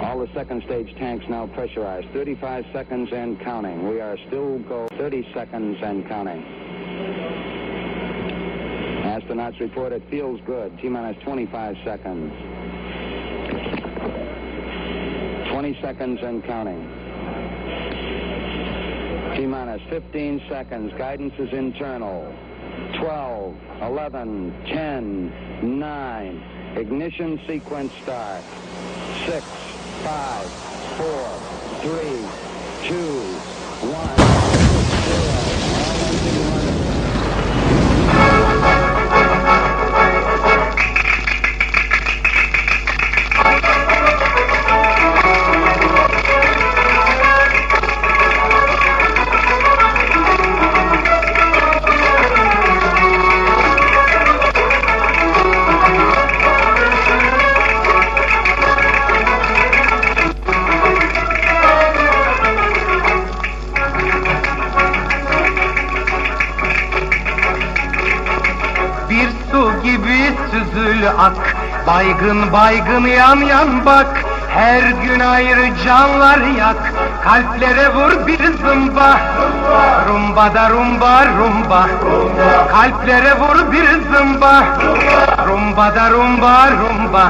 All the second stage tanks now pressurized. 35 seconds and counting. We are still go 30 seconds and counting. Astronauts report it feels good. T-minus 25 seconds. 20 seconds and counting. T-minus 15 seconds. Guidance is internal. 12, 11, 10, 9. Ignition sequence start. 6, 5, 4, 3, 2, 1, 0. Ak, baygın baygın yan yan bak. Her gün ayrı canlar yak. Kalplere vur bir zımba. Rumba da rumba rumba. Kalplere vur bir zımba. Rumba da rumba rumba.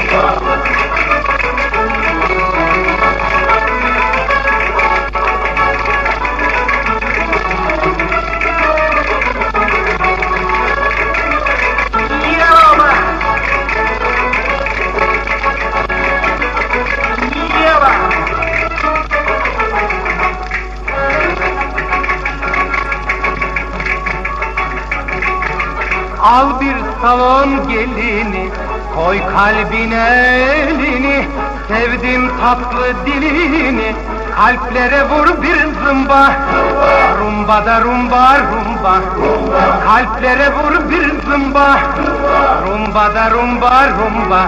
Al bir salon gelini, koy kalbine elini, sevdim tatlı dilini, kalplere vur bir zımba. Rumba da rumba rumba, kalplere vur bir zımba. Rumba da rumba rumba.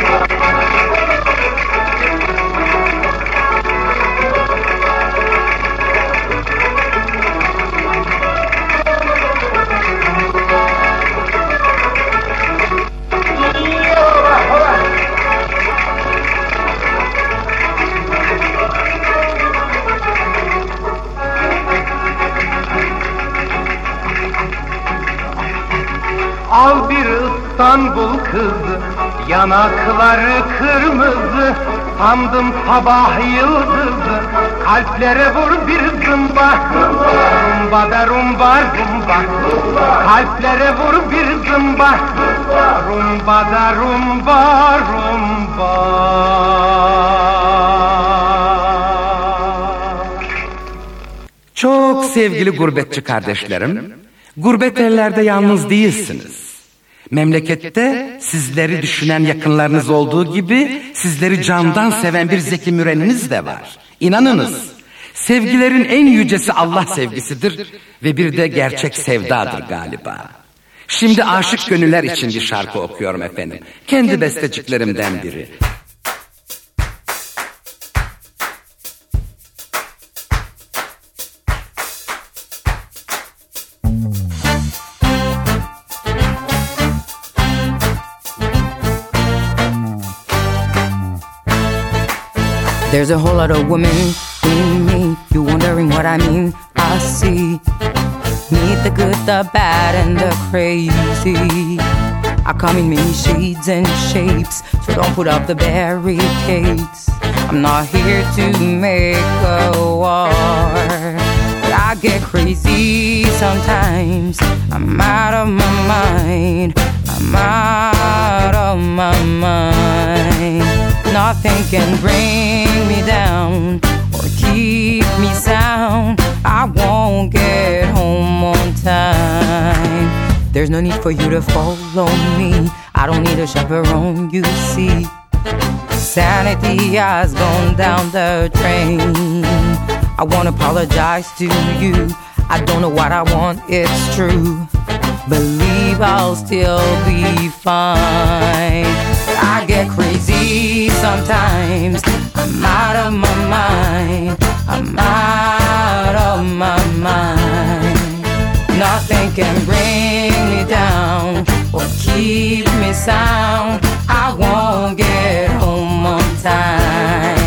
Al bir İstanbul kızı, yanakları kırmızı, sandım sabah yıldızı, kalplere vur bir zımba. Rumba da rumba rumba, kalplere vur bir zımba. Rumba da rumba rumba. Çok sevgili gurbetçi kardeşlerim, gurbet ellerde yalnız değilsiniz. Memlekette sizleri düşünen yakınlarınız olduğu gibi sizleri candan seven bir Zeki Müren'iniz de var. İnanınız, sevgilerin en yücesi Allah sevgisidir ve bir de gerçek sevdadır galiba. Şimdi aşık gönüller için bir şarkı okuyorum efendim. Kendi besteciklerimden biri. There's a whole lot of women in me. You wondering what I mean? I see. Meet the good, the bad, and the crazy. I come in many shades and shapes, so don't put up the barricades. I'm not here to make a war, but I get crazy sometimes. I'm out of my mind. I'm out of my mind. Nothing can bring me down or keep me sound. I won't get home on time. There's no need for you to follow me. I don't need a chaperone, you see. Sanity has gone down the drain. I won't apologize to you. I don't know what I want, it's true. Believe I'll still be fine. I get crazy sometimes. I'm out of my mind. I'm out of my mind. Nothing can bring me down or keep me sound. I won't get home on time.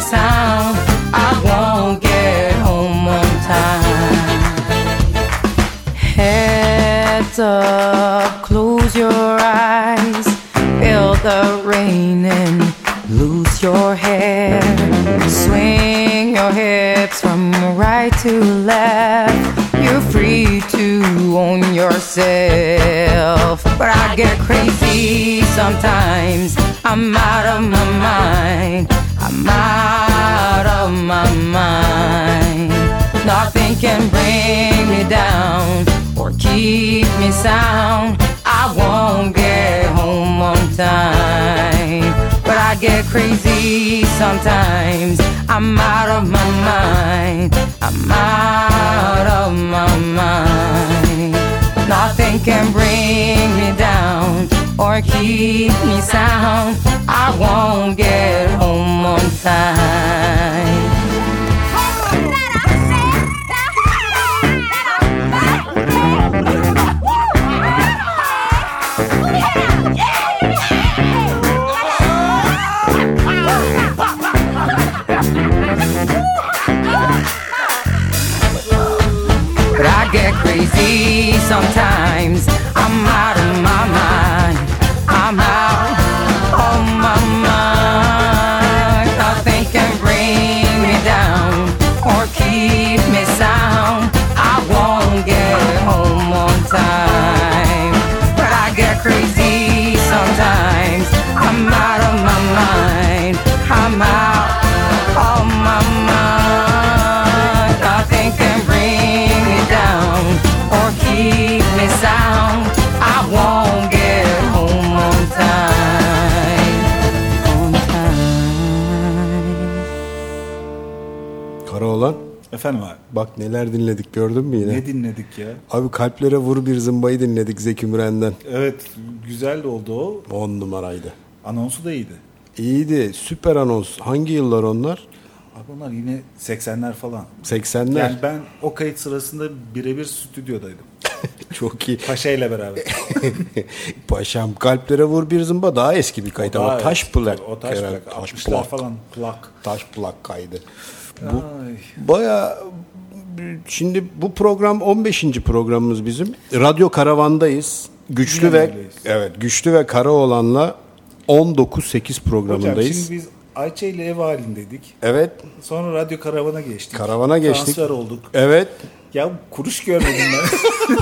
sound, I won't get home on time. Heads up, close your eyes, feel the rain and lose your hair. Swing your hips from right to left. You're free to own yourself. But I get crazy sometimes. I'm out of my mind. I'm out of my mind. Nothing can bring me down or keep me sound. I won't get home on time. But I get crazy sometimes. I'm out of my mind. I'm out of my mind. Nothing can bring me down or keep me sound. I won't get home on time. But I get crazy sometimes. I'm out of my mind. I'm out of my mind. Nothing can bring me down or keep me sound. I won't get home on time. But I get crazy sometimes. I'm out of my mind. I'm out of my mind. Nothing can bring me down or keep me sound. I won't get home on time. On time. Karaoğlan, Efendim abi. bak neler dinledik, gördün mü yine? Ne dinledik ya? Abi Kalplere Vur Bir Zımbayı dinledik Zeki Müren'den. Evet, güzel de oldu o. 10 numaraydı. Anonsu da iyiydi. İyiydi, süper anons. Hangi yıllar onlar? Abi onlar yine 80'ler falan. 80'ler. Yani ben o kayıt sırasında birebir stüdyodaydım. Çok iyi. Paşa ile beraber. Paşam, Kalplere Vur Bir Zımba daha eski bir kayıt ama taş plak. O taş herhalde. plak. Taş 60'lar plak. falan plak. Taş plak kaydı. Ay. Baya, şimdi bu program 15. programımız bizim. Radyo Karavan'dayız. Güçlü Yine ve öyleyiz. evet, Güçlü ve Karaoğlan'la 19-8 programındayız. Hocam şimdi biz Ayça ile ev halindeydik. Evet. Sonra radyo karavana geçtik. Karavana geçtik. Transfer olduk. Evet. Ya kuruş görmedim ben.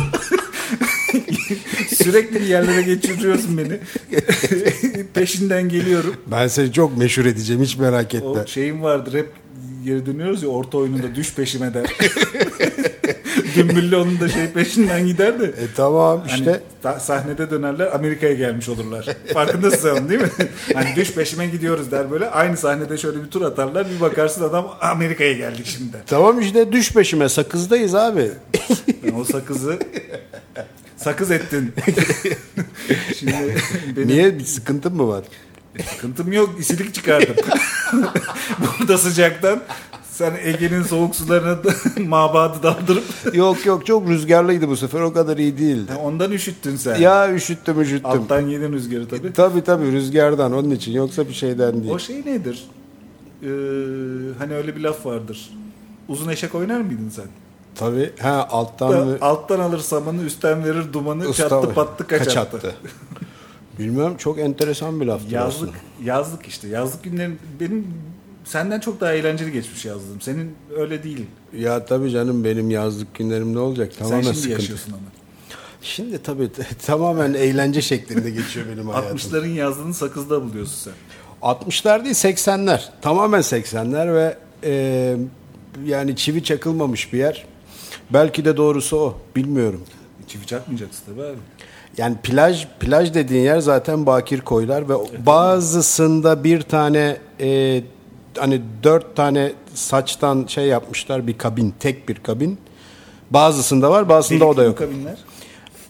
Sürekli bir yerlere geçiriyorsun beni. Peşinden geliyorum. Ben seni çok meşhur edeceğim, hiç merak etme. O şeyim vardır, hep geri dönüyoruz ya orta oyununda, düş peşime der. Dümbüllü onun da peşinden gider de. Tamam Hani işte. sahnede dönerler, Amerika'ya gelmiş olurlar. Farkındasın sen değil mi? Hani düş peşime gidiyoruz der böyle. Aynı sahnede şöyle bir tur atarlar. Bir bakarsın adam Amerika'ya geldik şimdi der. Tamam işte, düş peşime, sakızdayız abi. Ben o sakız ettin. Şimdi benim Niye, bir sıkıntın mı var? sıkıntım yok. İsilik çıkardım. Burada sıcaktan sen Ege'nin soğuk sularına mabadı daldırıp Yok çok rüzgarlıydı bu sefer, o kadar iyi değildi. ondan üşüttün sen. Ya üşüttüm. Alttan yedin rüzgarı tabii. Tabii rüzgardan, onun için, yoksa bir şeyden değil. O şey nedir? Hani öyle bir laf vardır. Uzun eşek oynar mıydın sen? Tabii. Alttan alır samanı, üstten verir dumanı, çattı pattı kaç attı. Bilmem, çok enteresan bir laftır aslında. Yazlık işte. Yazlık günlerim benim senden çok daha eğlenceli geçmiş yazlığım. Senin öyle değil. Ya tabii canım, benim yazlık günlerim ne olacak? Tamamen Sen şimdi sıkıntı. yaşıyorsun ama. Şimdi tabii tamamen eğlence şeklinde geçiyor benim hayatım. 60'ların yazlığını Sakız'da buluyorsun sen. 60'lar değil, 80'ler. Tamamen 80'ler ve yani çivi çakılmamış bir yer. Belki de doğrusu o. Bilmiyorum. Çivi çakmayacaksın tabii abi. Yani plaj dediğin yer zaten bakir koylar ve bazısında bir tane hani 4 tane saçtan yapmışlar, bir kabin, tek bir kabin. Bazısında var, bazısında o da yok. Kabinler.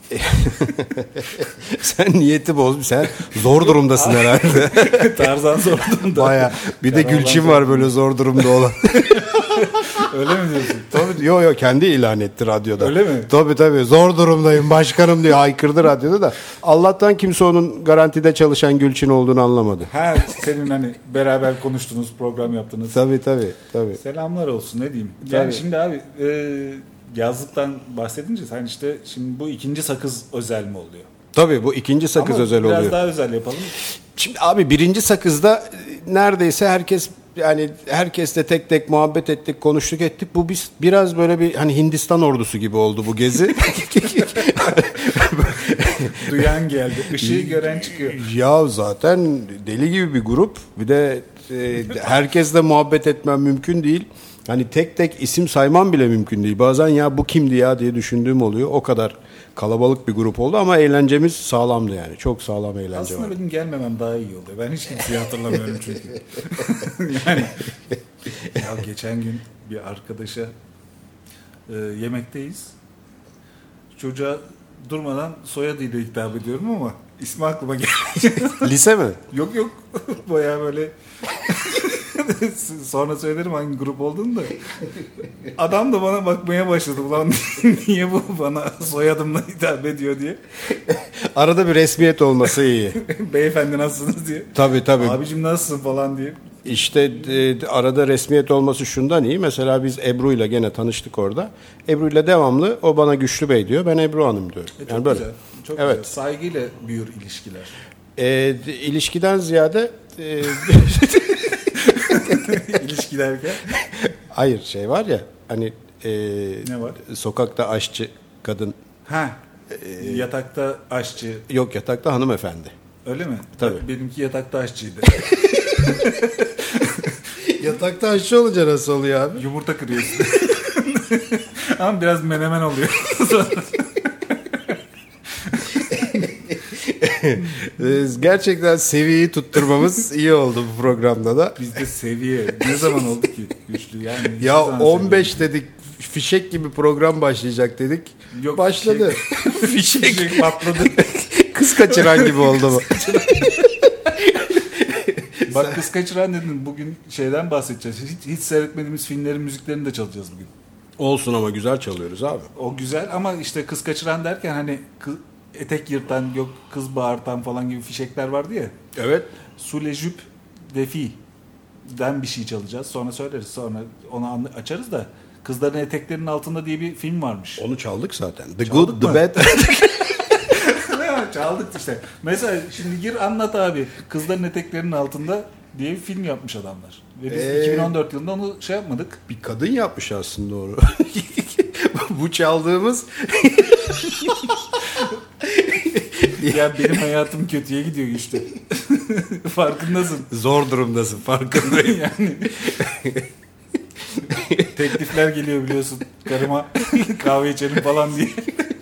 Sen niyeti boz. Sen zor durumdasın herhalde. Tarzan zor durumda. Baya. Bir de Gülçin var böyle zor durumda olan. Öyle mi diyorsun? Tabii, yo kendi ilan etti radyoda. Öyle mi? Tabii zor durumdayım başkanım diyor, haykırdı radyoda da. Allah'tan kimse onun garantide çalışan Gülçin olduğunu anlamadı. Ha, senin hani beraber konuştunuz, program yaptınız. Tabii. Selamlar olsun, ne diyeyim. Yani Tabii. şimdi abi yazlıktan bahsedince sen işte şimdi bu ikinci sakız özel mi oluyor? Tabii bu ikinci sakız Ama özel biraz oluyor. daha özel yapalım. Şimdi abi birinci sakızda neredeyse herkesle tek tek muhabbet ettik, konuştuk ettik. Bu biraz böyle bir hani Hindistan ordusu gibi oldu bu gezi. Duyan geldi, ışığı gören çıkıyor. Ya zaten deli gibi bir grup. Bir de herkesle muhabbet etmem mümkün değil. Hani tek tek isim saymam bile mümkün değil. Bazen ya bu kimdi ya diye düşündüğüm oluyor. O kadar kalabalık bir grup oldu ama eğlencemiz sağlamdı yani. Çok sağlam eğlence Aslında var. benim gelmemem daha iyi oldu. Ben hiç kimseyi hatırlamıyorum çünkü. Yani ya geçen gün bir arkadaşa yemekteyiz. Çocuğa durmadan soyadıyla hitap ediyorum ama ismi aklıma gelmiyor. Lise mi? Yok bayağı böyle sonra söylerim hangi grup olduğunu da. Adam da bana bakmaya başladı. Ulan niye bu bana soyadımla hitap ediyor diye. Arada bir resmiyet olması iyi. Beyefendi nasılsınız diye. Tabii. Abicim nasılsın falan diye. İşte arada resmiyet olması şundan iyi. Mesela biz Ebru ile gene tanıştık orada. Ebru ile devamlı o bana Güçlü Bey diyor. Ben Ebru Hanım diyorum. Çok Yani böyle. güzel. Çok Evet. güzel. Saygıyla büyür ilişkiler. İlişkiden ziyade İlişki derken hayır şey var ya hani ne var? sokakta aşçı kadın, Yatakta aşçı. yok yatakta hanımefendi. Öyle mi? Tabii. Benimki yatakta aşçıydı. Yatakta aşçı olunca nasıl oluyor abi? Yumurta kırıyorsun. Ama biraz menemen oluyor. Gerçekten seviyeyi tutturmamız iyi oldu bu programda da. Bizde seviye. Ne zaman oldu ki? Güçlü yani. Ya hiçbir zaman 15 dedik, fişek gibi program başlayacak dedik. Yok, başladı. Fişek patladı. Kız kaçıran gibi oldu bu. Bak kız kaçıran dedin. Bugün şeyden bahsedeceğiz. Hiç seyretmediğimiz filmlerin müziklerini de çalacağız bugün. Olsun ama güzel çalıyoruz abi. O güzel ama işte kız kaçıran derken hani etek yırtan, yok kız bağırtan falan gibi fişekler vardı ya. Evet. Sous les jupes des filles''den bir şey çalacağız. Sonra söyleriz. Sonra onu açarız da. Kızların eteklerinin altında diye bir film varmış. Onu çaldık zaten. The Çaldık Good, mı? The Bad. Çaldık işte. Mesela şimdi gir anlat abi. Kızların eteklerinin altında diye bir film yapmış adamlar. Ve biz 2014 yılında onu şey yapmadık. Bir kadın yapmış aslında onu. Bu çaldığımız Ya benim hayatım kötüye gidiyor işte. Farkındasın. zor durumdasın, farkındayım. Yani teklifler geliyor biliyorsun. Karıma kahve içelim falan diye.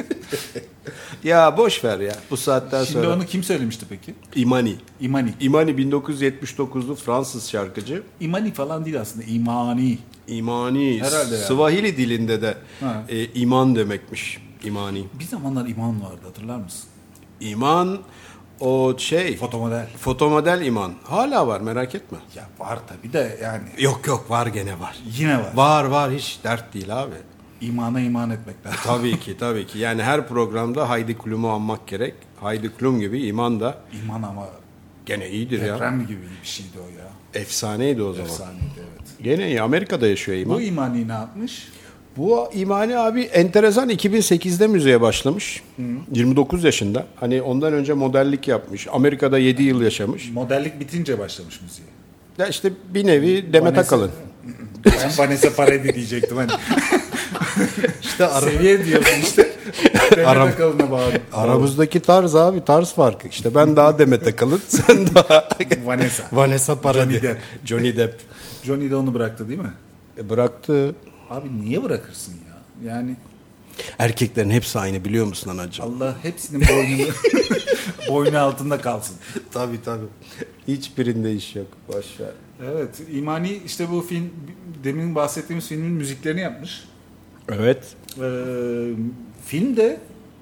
Ya boş ver ya bu saatten Şimdi sonra. onu kim söylemişti peki? Imani. İmani. Imani 1979'lu Fransız şarkıcı. İmani falan değil aslında. İmani. İmani. Herhalde yani. Swahili dilinde de Ha. iman demekmiş. İmani. Bir zamanlar iman vardı, hatırlar mısın? İman o şey. Fotomodel. Fotomodel iman. Hala var, merak etme. Ya var tabii de yani. Yok var, gene var. Yine var. Var hiç dert değil abi. İmana iman etmek lazım. Tabii ki. Yani her programda Heidi Klum'u anmak gerek. Heidi Klum gibi iman da İman ama gene iyidir ya. deprem gibi bir şeydi o ya. Efsaneydi o zaman. Efsaneydi evet. Gene iyi. Amerika'da yaşıyor iman. Bu imani ne yapmış? Bu İmani abi enteresan 2008'de müziğe başlamış. 29 yaşında. Hani ondan önce modellik yapmış. Amerika'da 7 yıl yaşamış. Modellik bitince başlamış müziğe. Ya işte bir nevi Demet Vanessa- Akalın. Ben Vanessa Paradis diyecektim hani. İşte Seviye diyorsun işte. Demet Aram- Akalın'a bağlı. aramızdaki tarz abi, tarz farkı. İşte ben daha Demet Akalın, sen daha Vanessa. Vanessa Paradis. Johnny Depp. Johnny Depp. Johnny de onu bıraktı değil mi? Bıraktı. Abi niye bırakırsın ya? Yani Erkeklerin hepsi aynı, biliyor musun anacığım? Allah hepsinin boynu altında kalsın. Tabii. Hiçbirinde iş yok. Boş ver. Evet, İmani işte bu film, demin bahsettiğimiz filmin müziklerini yapmış. Evet. Film de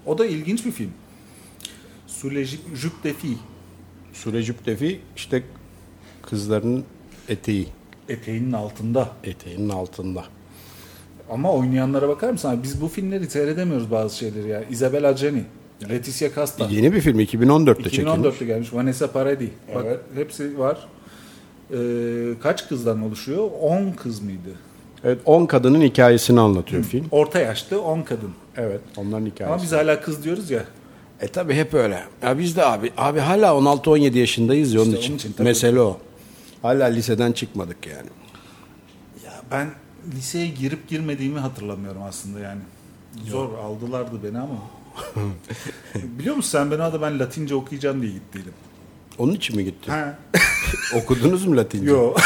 O da ilginç bir film. Sous les jupes de filles. Surecüp Defi işte kızların eteği. Eteğinin altında. Eteğinin altında. Ama oynayanlara bakar mısın? Abi biz bu filmleri seyredemiyoruz bazı şeyleri ya. Isabelle Adjani, Leticia Casta. Yeni bir film 2014'te çekilmiş. 2014'te gelmiş. Vanessa Paradis. Bak hepsi var. Kaç kızdan oluşuyor? 10 kız mıydı? Evet 10 kadının hikayesini anlatıyor film. Orta yaşlı 10 kadın. Evet onların hikayesi. Ama biz hala kız diyoruz ya. Tabi hep öyle. Ya biz de abi hala 16-17 yaşındayız ya onun İşte için. onun için tabii. Mesele o. Hala liseden çıkmadık yani. Ya ben liseye girip girmediğimi hatırlamıyorum aslında yani. Zor aldılardı beni ama. Biliyor musun sen ben Latince okuyacağım diye gittiydim. Onun için mi gittin? Ha. Okudunuz mu Latince? Yo.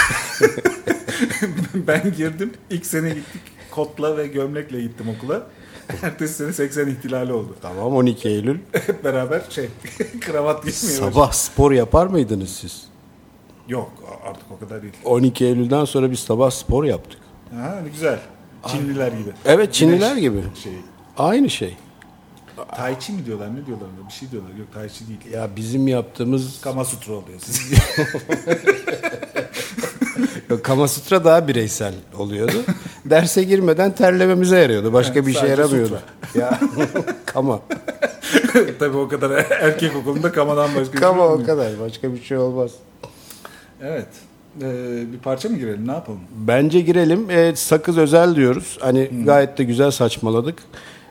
Ben girdim. İlk sene gittik. Kotla ve gömlekle gittim okula. Ertesi sene 80 ihtilali oldu. Tamam 12 Eylül. Hep beraber kravat giymiyor. Sabah spor yapar mıydınız siz? Yok artık o kadar değil. 12 Eylül'den sonra biz sabah spor yaptık. Ha ne güzel. Çinliler gibi. Evet Çinliler Güneş gibi. Şey. Aynı şey. Tai Chi mi diyorlar ne diyorlar? Bir şey diyorlar. Yok Tai Chi değil. Ya bizim yaptığımız Kama Sutra oluyor sizin. Kama Sutra daha bireysel oluyordu. Derse girmeden terlememize yarıyordu. Başka bir işe sadece yaramıyordu. Ya Kama. Tabii o kadar erkek okulunda kamadan başka bir Kama şey o olmuyor. kadar. Başka bir şey olmaz. Evet. Bir parça mı girelim? Ne yapalım? Bence girelim. Sakız özel diyoruz. Hani gayet de güzel saçmaladık.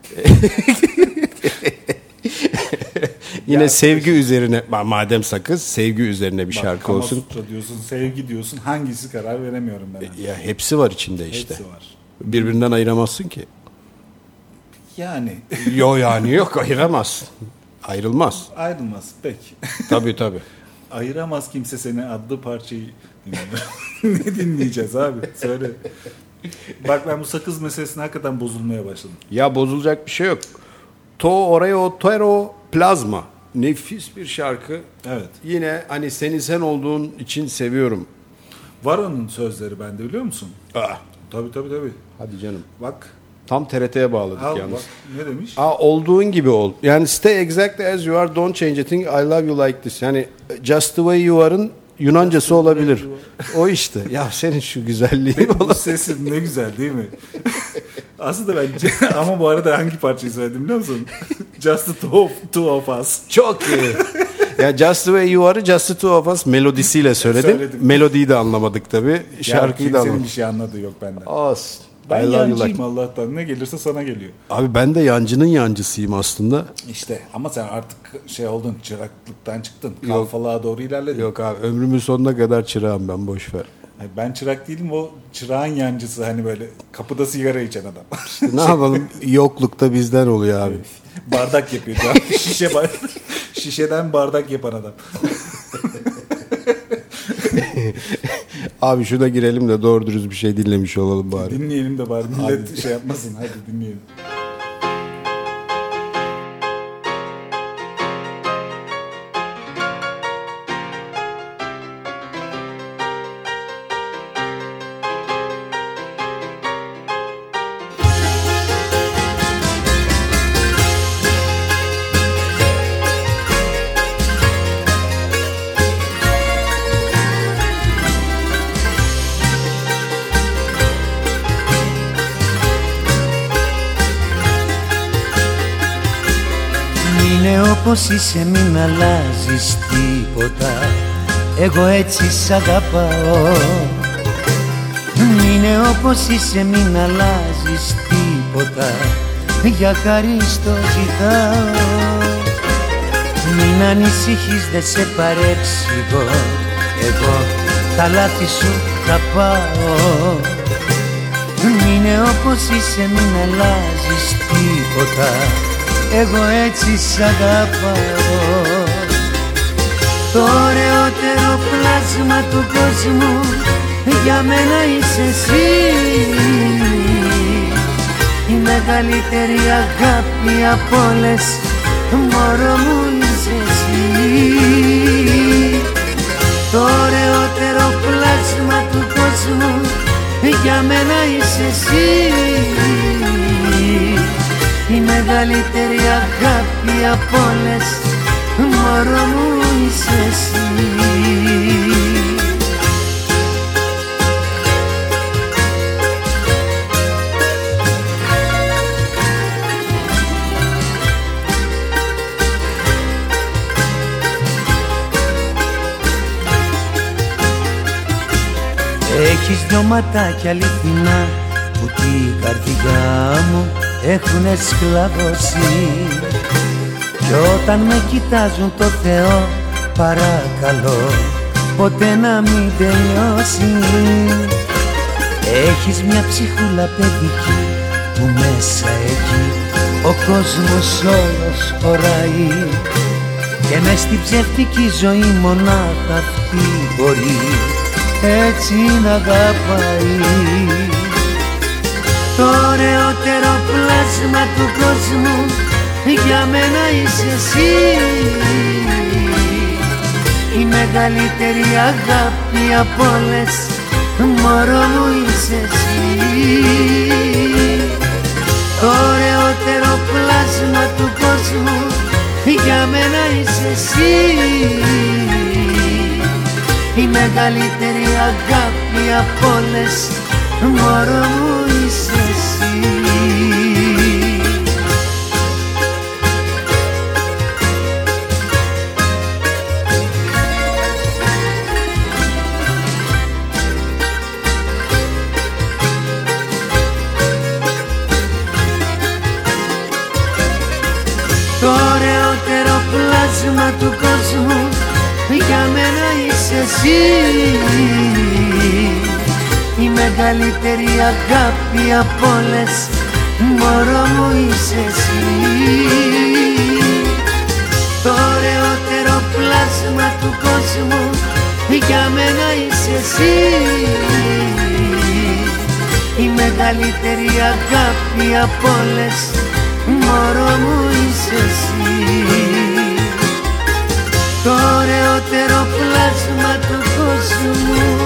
Yine Ya, sevgi üzerine madem sakız sevgi üzerine bir Bak, şarkı Kama olsun. Sutra diyorsun, sevgi diyorsun. Hangisi karar veremiyorum ben. Ya hepsi var içinde işte. Hepsi var. Birbirinden ayıramazsın ki. Yani Yani yok ayıramazsın. Ayrılmaz. ayrılmaz. Peki. Tabii. Ayıramaz kimse seni adlı parçayı dinliyor. Ne dinleyeceğiz abi? Söyle. Bak ben bu sakız meselesine hakikaten bozulmaya başladım. Ya bozulacak bir şey yok. To oreo tero plazma. Nefis bir şarkı. Evet. Yine hani seni sen olduğun için seviyorum. Var onun sözleri bende biliyor musun? Aa, Tabii. hadi canım. Bak. Tam TRT'ye bağladık Al yalnız. bak. Ne demiş? Olduğun gibi ol. Yani stay exactly as you are, don't change a thing, I love you like this. Yani just the way you are'ın Yunancası olabilir. O işte. Ya senin şu güzelliği Bu sesin ne güzel değil mi? Aslında ben ama bu arada hangi parçayı söyledim biliyor musun? Just the two of us. çok iyi. Ya Just the Way You Are'ı Just the Two of Us melodisiyle söyledim. Melodiyi de anlamadık tabii. Şarkıyı da kimsenin anlamadık. bir şey anladığı yok benden. Olsun. Ben I love you yancıyım like. Allah'tan. Ne gelirse sana geliyor. Abi ben de yancının yancısıyım aslında. İşte ama sen artık şey oldun, çıraklıktan çıktın. Yok. Kalfalığa doğru ilerledin. Yok abi ömrümün sonuna kadar çırağım ben, boş ver. Hayır, ben çırak değilim, o çırağın yancısı, hani böyle kapıda sigara içen adam. Ne yapalım, yoklukta bizden oluyor abi. Bardak yapıyor. Şişeden bardak yapan adam. Abi şuna girelim de doğru dürüst bir şey dinlemiş olalım bari. Dinleyelim de bari millet şey yapmasın. Hadi dinleyelim. Είναι όπως είσαι, μην αλλάζεις τίποτα, εγώ έτσι σ' αγαπάω. Είναι όπως είσαι, μην αλλάζεις τίποτα, για χάρη στο ζητάω. Μην ανησυχείς, δεν σε παρεξηγώ, εγώ τα λάθη σου θα πάω. Είναι όπως είσαι, μην αλλάζεις τίποτα, εγώ έτσι σ' αγαπάω. Το ωραιότερο πλάσμα του κόσμου για μένα είσαι εσύ. Η μεγαλύτερη αγάπη από όλες, μωρό μου είσαι εσύ. Το ωραιότερο πλάσμα του κόσμου για μένα είσαι εσύ. η μεγαλύτερη αγάπη απ' όλες, μωρό μου είσαι εσύ. Έχεις δυο ματάκια αληθινά που την καρδιά μου έχουνε σκλαβώσει, κι όταν με κοιτάζουν το Θεό παρακαλώ ποτέ να μην τελειώσει. Έχεις μια ψυχούλα παιδική που μέσα εκεί ο κόσμος όλος χωράει, και μες στην ψεύτικη ζωή μονάχα αυτή μπορεί έτσι να αγαπάει. Το ωραιότερο πλάσμα του κόσμου για μένα είσαι εσύ, η μεγαλύτερη αγάπη απ' όλες, μωρό μου είσαι εσύ. Το ωραιότερο πλάσμα του κόσμου για μένα είσαι εσύ, η μεγαλύτερη αγάπη απ' όλες, μωρό μου είσαι εσύ. Το ωραιότερο πλάσμα του κόσμου για μένα είσαι εσύ, η μεγαλύτερη αγάπη απ' όλες, μωρό μου είσαι εσύ. Το ωραιότερο πλάσμα του κόσμου για μένα είσαι εσύ, η μεγαλύτερη αγάπη απ' όλες, μωρό μου είσαι εσύ. Το ωραιότερο πλάσμα του κόσμου.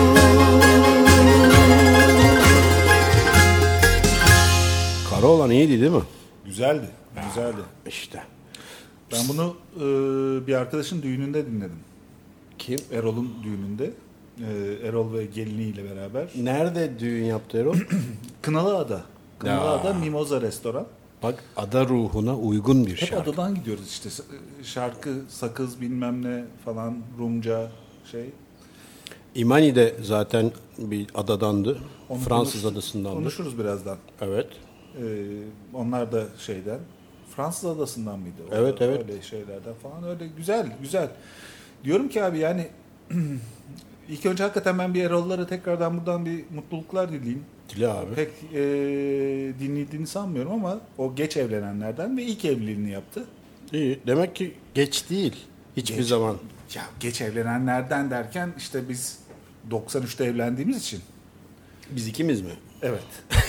Karaoğlan iyiydi değil mi? Güzeldi. Güzeldi. İşte. Ben bunu bir arkadaşın düğününde dinledim. Kim? Erol'un düğününde. Erol ve geliniyle beraber. Nerede düğün yaptı Erol? Kınalıada. Kınalıada Ya. Mimoza restoran. Bak ada ruhuna uygun bir Hep şarkı. adadan gidiyoruz işte. Şarkı, sakız bilmem ne falan, Rumca şey. İmani de zaten bir adadandı. Onu Fransız adasındandı. Konuşuruz birazdan. Evet. Onlar da şeyden. Fransız adasından mıydı? Evet, evet. Öyle şeylerden falan. Öyle güzel, güzel. Diyorum ki abi yani ilk önce hakikaten ben bir Erol'lara tekrardan buradan bir mutluluklar dileyeyim. Dile abi. Pek dinlediğini sanmıyorum ama o geç evlenenlerden ve ilk evliliğini yaptı. İyi. Demek ki geç değil. Hiçbir Geç. zaman. Ya geç evlenenlerden derken işte biz 93'te evlendiğimiz için. Biz ikimiz mi? Evet.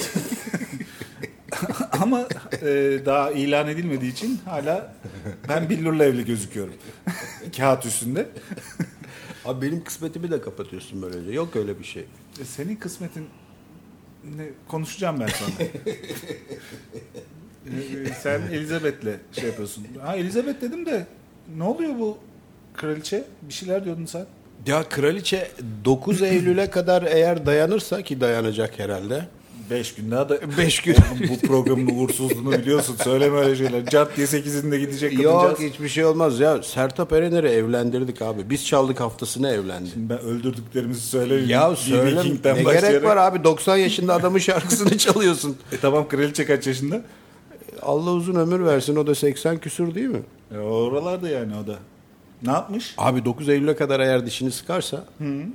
Ama daha ilan edilmediği için hala ben billurla evli gözüküyorum. Kağıt üstünde. Abi benim kısmetimi de kapatıyorsun böylece. Yok öyle bir şey. Senin kısmetin ne konuşacağım ben sana. Sen Elizabeth'le şey yapıyorsun. Ha Elizabeth dedim de ne oluyor bu kraliçe? Bir şeyler diyordun sen. Ya kraliçe 9 Eylül'e kadar eğer dayanırsa, ki dayanacak herhalde. 5 gün daha da 5 gün. bu programın uğursuzluğunu biliyorsun. Söyleme öyle şeyler. Cart diye 8'inde gidecek Yok kadıncağız. hiçbir şey olmaz ya. Sertab Erener'i evlendirdik abi. Biz çaldık haftasına evlendi. Ben öldürdüklerimizi söyleyeyim. Ya söyle, ne gerek var abi, 90 yaşında adamın şarkısını çalıyorsun. Tamam, kraliçe kaç yaşında? Allah uzun ömür versin, o da 80 küsur değil mi? Oralarda yani o da. Ne yapmış? Abi 9 Eylül'e kadar eğer dişini sıkarsa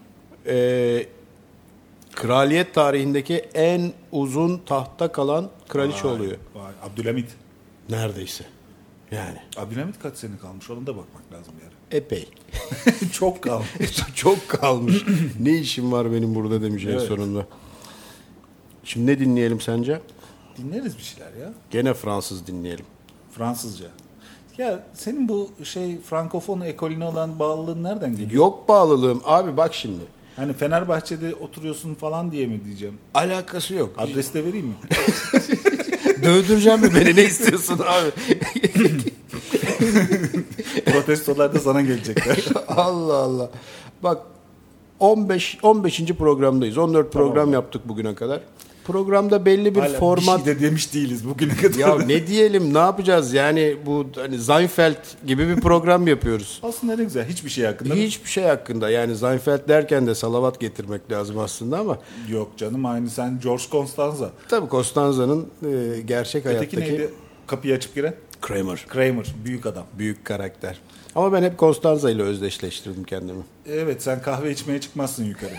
kraliyet tarihindeki en uzun tahtta kalan kraliçe oluyor. Vay, Abdülhamit. Neredeyse. Yani. Abdülhamit kaç sene kalmış? Ona da bakmak lazım yani. Epey. Çok kalmış. Çok kalmış. Ne işim var benim burada demiş en Evet. sonunda. Şimdi ne dinleyelim sence? Dinleriz bir şeyler ya. Gene Fransız dinleyelim. Fransızca. Ya senin bu Frankofon ekolüne olan bağlılığın nereden geliyor? Yok bağlılığım abi, bak şimdi. Hani Fenerbahçe'de oturuyorsun falan diye mi diyeceğim? Alakası yok. Adres de vereyim mi? Dövdüreceğim mi beni, ne istiyorsun abi? Protestolar da sana gelecekler. Allah Allah. Bak 15. programdayız. 14 program yaptık bugüne kadar. Programda belli bir Hala format. bir şey de demiş değiliz bugüne kadar. Ya ne diyelim, ne yapacağız? Yani bu hani Seinfeld gibi bir program yapıyoruz. Aslında ne güzel. Hiçbir şey hakkında. Hiçbir şey hakkında. Yani Seinfeld derken de salavat getirmek lazım aslında ama. Yok canım, aynı sen George Costanza. Tabii Costanza'nın gerçek Öteki hayattaki neydi? Kapıyı açıp giren? Kramer. Büyük adam. Büyük karakter. Ama ben hep Costanza ile özdeşleştirdim kendimi. Evet, sen kahve içmeye çıkmazsın yukarı.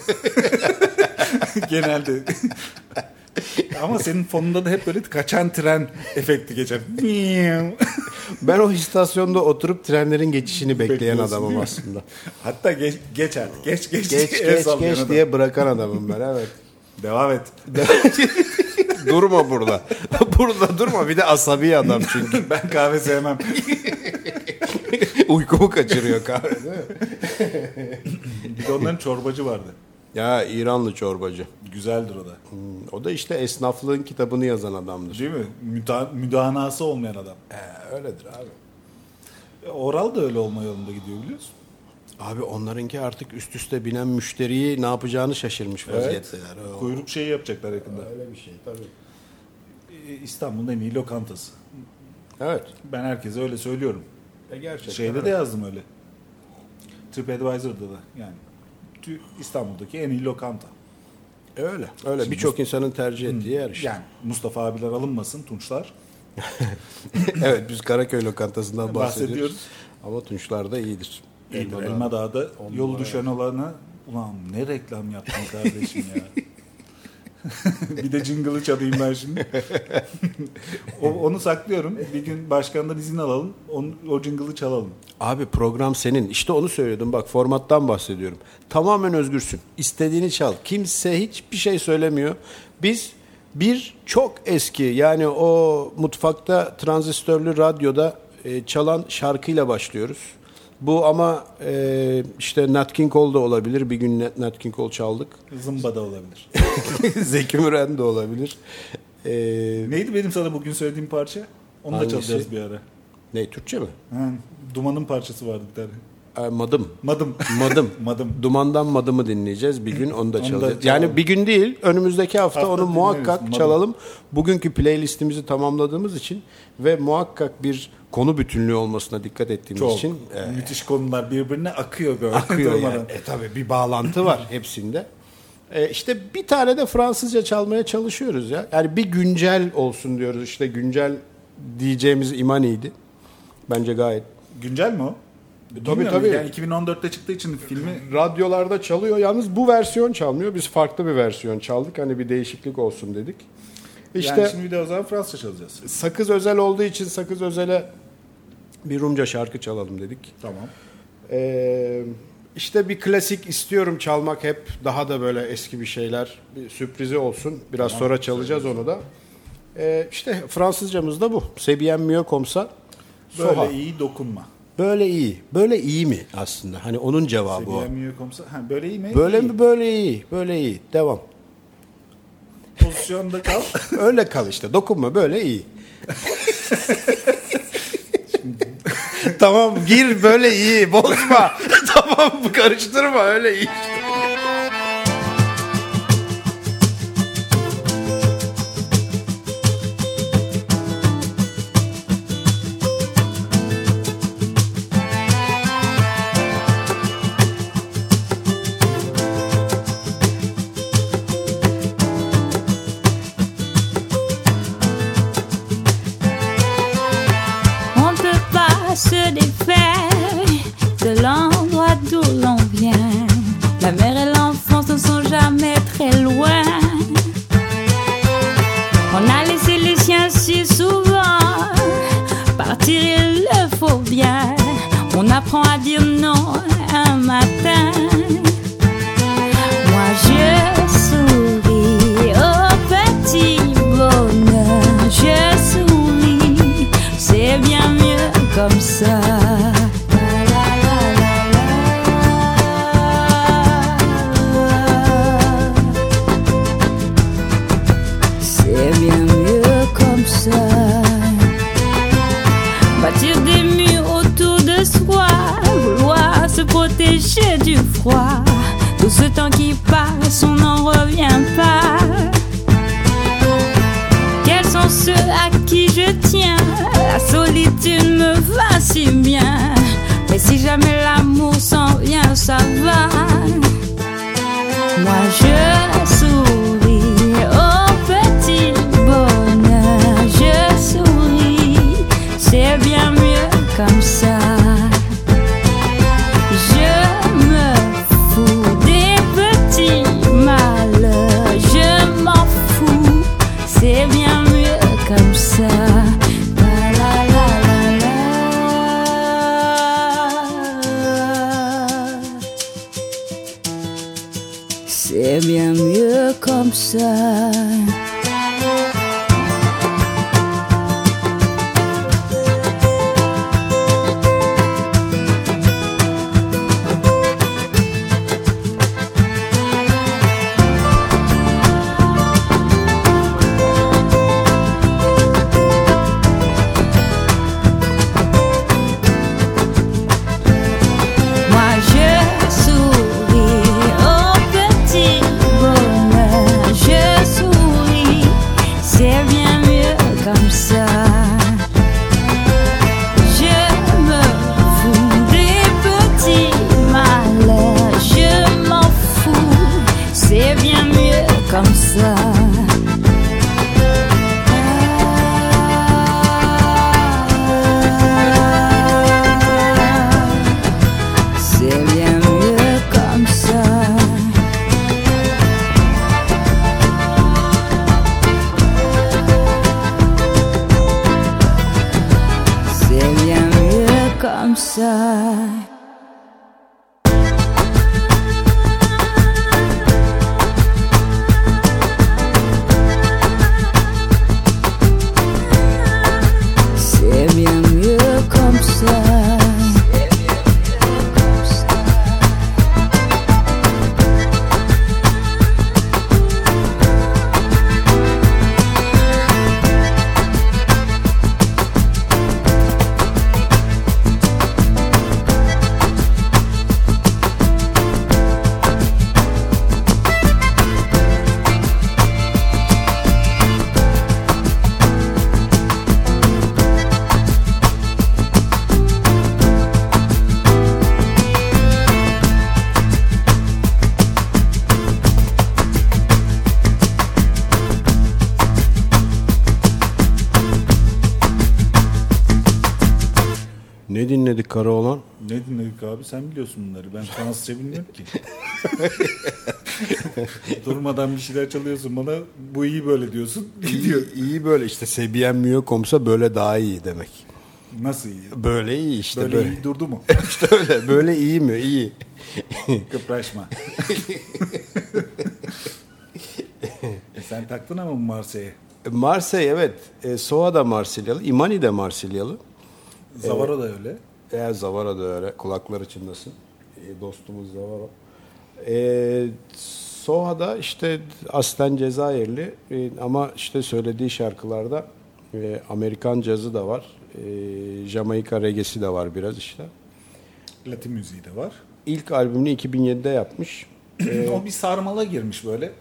Genelde. Ama senin fonunda da hep böyle kaçan tren efekti geçer. Ben o istasyonda oturup trenlerin geçişini bekleyen Bekliyorsun, adamım değil mi? aslında. Hatta geç artık. Geç. Geç diye bırakan adamım ben, evet. Devam et. Durma burada. Burada durma. Bir de asabi adam çünkü. Ben kahve sevmem. Uykumu kaçırıyor kahve, değil mi? Bir de onların çorbacı vardı. Ya İranlı çorbacı. Güzeldir o da. O da işte esnaflığın kitabını yazan adamdır. Değil mi? Müdanası olmayan adam. Öyledir abi. Oral da öyle olma yolunda gidiyor, biliyorsun. Abi onlarınki artık üst üste binen müşteriyi ne yapacağını şaşırmış vaziyetteler. Kuyruk şeyi yapacaklar yakında. Öyle bir şey tabii. İstanbul'un en iyi lokantası. Evet. Ben herkese öyle söylüyorum. Gerçekten. Şeyde de yazdım öyle. TripAdvisor'da da yani. İstanbul'daki en iyi lokanta. Öyle. Birçok insanın tercih ettiği yer işte. Yani Mustafa abiler alınmasın, Tunçlar. Evet, biz Karaköy lokantasından bahsediyoruz. Bahsediyoruz. Ama Tunçlar da iyidir. Elma Dağ'da yolu düşen olanı, ulan ne reklam yaptın kardeşim ya. Bir de jingle'ı çalayım ben şimdi. Onu saklıyorum. Bir gün başkandan izin alalım. O jingle'ı çalalım. Abi program senin. İşte onu söylüyordum. Bak, formattan bahsediyorum. Tamamen özgürsün. İstediğini çal. Kimse hiçbir şey söylemiyor. Biz çok eski, yani o mutfakta transistörlü radyoda çalan şarkıyla başlıyoruz. Bu ama işte Nat King Cole da olabilir. Bir gün Nat King Cole çaldık. Zımba da olabilir. Zeki Müren de olabilir. Neydi benim sana bugün söylediğim parça? Onu Hangisi? da çalacağız bir ara. Ne, Türkçe mi? Duman'ın parçası vardı bir tane. Madım. Madım. Dumandan Madım'ı dinleyeceğiz. Bir gün onu da çalacağız. çalalım. Yani bir gün değil, önümüzdeki hafta onu dinleriz. muhakkak Madım. çalalım. Bugünkü playlistimizi tamamladığımız için ve muhakkak bir konu bütünlüğü olmasına dikkat ettiğimiz için müthiş konular birbirine akıyor böyle. akıyor yani. Durmadan. Tabii bir bağlantı var hepsinde. İşte bir tane de Fransızca çalmaya çalışıyoruz ya. Yani bir güncel olsun diyoruz. İşte güncel diyeceğimiz İmani'ydi. Bence gayet. Güncel mi o? Tabii. Yani 2014'te çıktığı için filmi Radyolarda çalıyor. Yalnız bu versiyon çalmıyor. Biz farklı bir versiyon çaldık. Hani bir değişiklik olsun dedik. İşte yani şimdi de o zaman Fransızca çalacağız. Sakız Özel olduğu için Sakız Özel'e bir Rumca şarkı çalalım dedik. Tamam. İşte bir klasik istiyorum çalmak, hep daha da böyle eski bir şeyler, bir sürprizi olsun. Biraz sonra çalacağız onu da. İşte Fransızcamız da bu. C'est bien mieux comme ça. Böyle Soha. iyi dokunma. Böyle iyi. Böyle iyi mi aslında? Hani onun cevabı o. Seviyemiyor komsa. Böyle iyi mi? Böyle İyi. mi? Böyle iyi. Böyle iyi. Devam. Pozisyonda kal. Öyle kal işte. Dokunma, böyle iyi. Tamam, gir, böyle iyi. Bozma. Tamam, karıştırma, öyle iyi. On peut pas se défaire de l'endroit d'où l'on vient. La mère et l'enfance ne sont jamais très loin. On a laissé les chiens si souvent partir, il le faut bien. On apprend à dire non un matin. Moi je souris au petit bonheur. Je souris, c'est bien mieux comme ça. C'est bien mieux comme du froid. Tout ce temps qui passe, on n'en revient pas. Quels sont ceux à qui je tiens? La solitude me va si bien. Mais si jamais l'amour s'en vient, ça va. Moi je souris au petit bonheur. Je souris, c'est bien mieux comme ça. Je me fous des petits malheurs. Je m'en fous, c'est bien mieux comme ça. La la la la la. C'est bien mieux comme ça. Comme ça. C'est bien mieux comme ça. C'est bien mieux comme ça. Ne dinledik Karaoğlan? Ne dinledik abi? Sen biliyorsun bunları. Ben Fransızca bilmiyorum ki. Durmadan bir şeyler çalıyorsun bana. Bu iyi böyle diyorsun. İyi böyle işte. C'est mieux comme ça, böyle daha iyi demek. Nasıl iyi? Böyle iyi işte. Böyle iyi durdu mu? İşte öyle. Böyle iyi mi? İyi. Kıpraşma. Sen taktın ama Marseille'ye. Marseille evet. Soa da Marsilyalı. Imani de Marsilyalı. Zavara da öyle. Zavara da öyle. Kulakları çınlasın. Dostumuz Zavara. Soa da işte aslen Cezayirli ama işte söylediği şarkılarda Amerikan cazı da var. Jamaika reggae'si de var biraz işte. Latin müziği de var. İlk albümünü 2007'de yapmış. O bir sarmala girmiş böyle.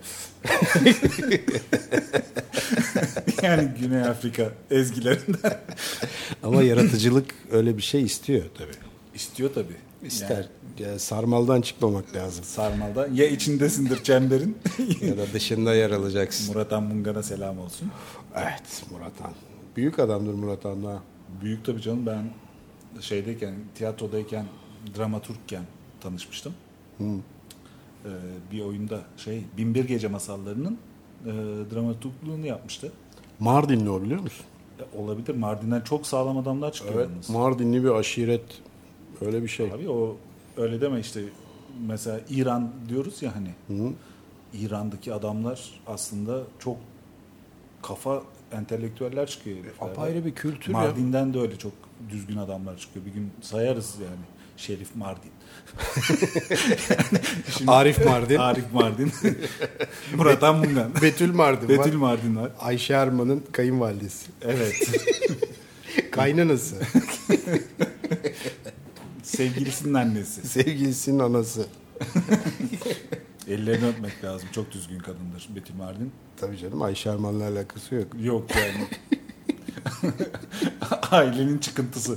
Yani Güney Afrika ezgilerinden. Ama yaratıcılık öyle bir şey istiyor tabii. İstiyor tabii. İster. Yani sarmaldan çıkmamak lazım. Sarmalda ya içindesindir çemberin ya da dışında yer alacaksın. Murat Han Mungan'a selam olsun. Evet, Murat Han. Büyük adamdır Murat Han da. Büyük tabii canım. Ben tiyatrodayken, dramaturgken tanışmıştım. Bir oyunda Binbir Gece Masalları'nın dramaturgluğunu yapmıştı. Mardinli o, biliyor musun? Olabilir. Mardin'den çok sağlam adamlar çıkıyor. Evet, yalnız. Mardinli bir aşiret, öyle bir şey. Abi o öyle deme işte. Mesela İran diyoruz ya hani. Hı. İran'daki adamlar aslında çok kafa entelektüeller çıkıyor. Apayrı bir kültür. Mardin'den ya. De öyle çok düzgün adamlar çıkıyor. Bir gün sayarız yani. Şerif Mardin. Arif Mardin. Arif Mardin. Murat Han Mungan. Betül Mardin var. Betül Mardin var. Ayşe Erman'ın kayınvalidesi. Evet. Kaynanası. Sevgilisinin annesi. Sevgilisinin anası. Ellerini öpmek lazım. Çok düzgün kadındır Betty Mardin. Tabii canım, Ayşe Arman'la alakası yok. Yok yani. Ailenin çıkıntısı.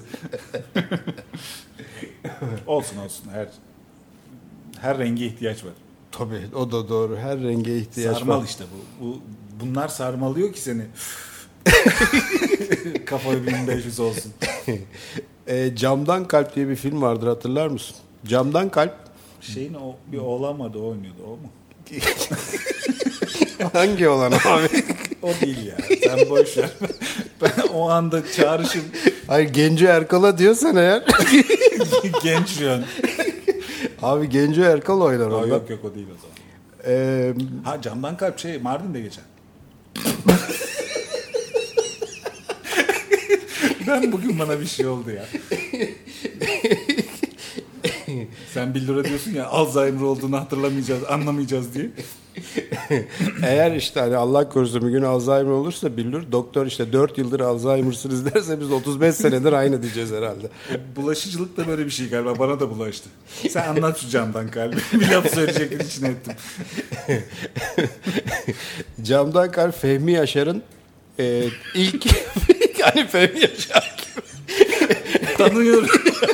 olsun. Her renge ihtiyaç var. Tabii, o da doğru. Her renge ihtiyaç Sarmal var. işte bu. Bunlar sarmalıyor ki seni. Kafa 1500 olsun. Camdan Kalp diye bir film vardır, hatırlar mısın? Camdan Kalp. Şeyin o bir oğlan vardı, o oynuyordu, o mu? Hangi olan abi? O değil ya. Sen boş ver. Ben o anda çağrışım Hayır, Genco Erkal'a diyorsan eğer. genç şu an. Abi Genco Erkal oynar orada. Yok o değil o zaman. Ha, Camdan Kalp Mardin'de geçen. Ben bugün bana bir şey oldu ya. Sen billura diyorsun ya, Alzheimer olduğunu hatırlamayacağız, anlamayacağız diye. Eğer işte hani Allah korusun bir gün Alzheimer olursa billur, doktor işte 4 yıldır Alzheimer'sınız derse biz 35 senedir aynı diyeceğiz herhalde. Bulaşıcılık da böyle bir şey galiba, bana da bulaştı. Sen anlat şu Camdan Kalbi. Bir laf söyleyecektin, içine ettim. Camdan Kalp Fehmi Yaşar'ın ilk hani Fehmi Yaşar Tanıyorum.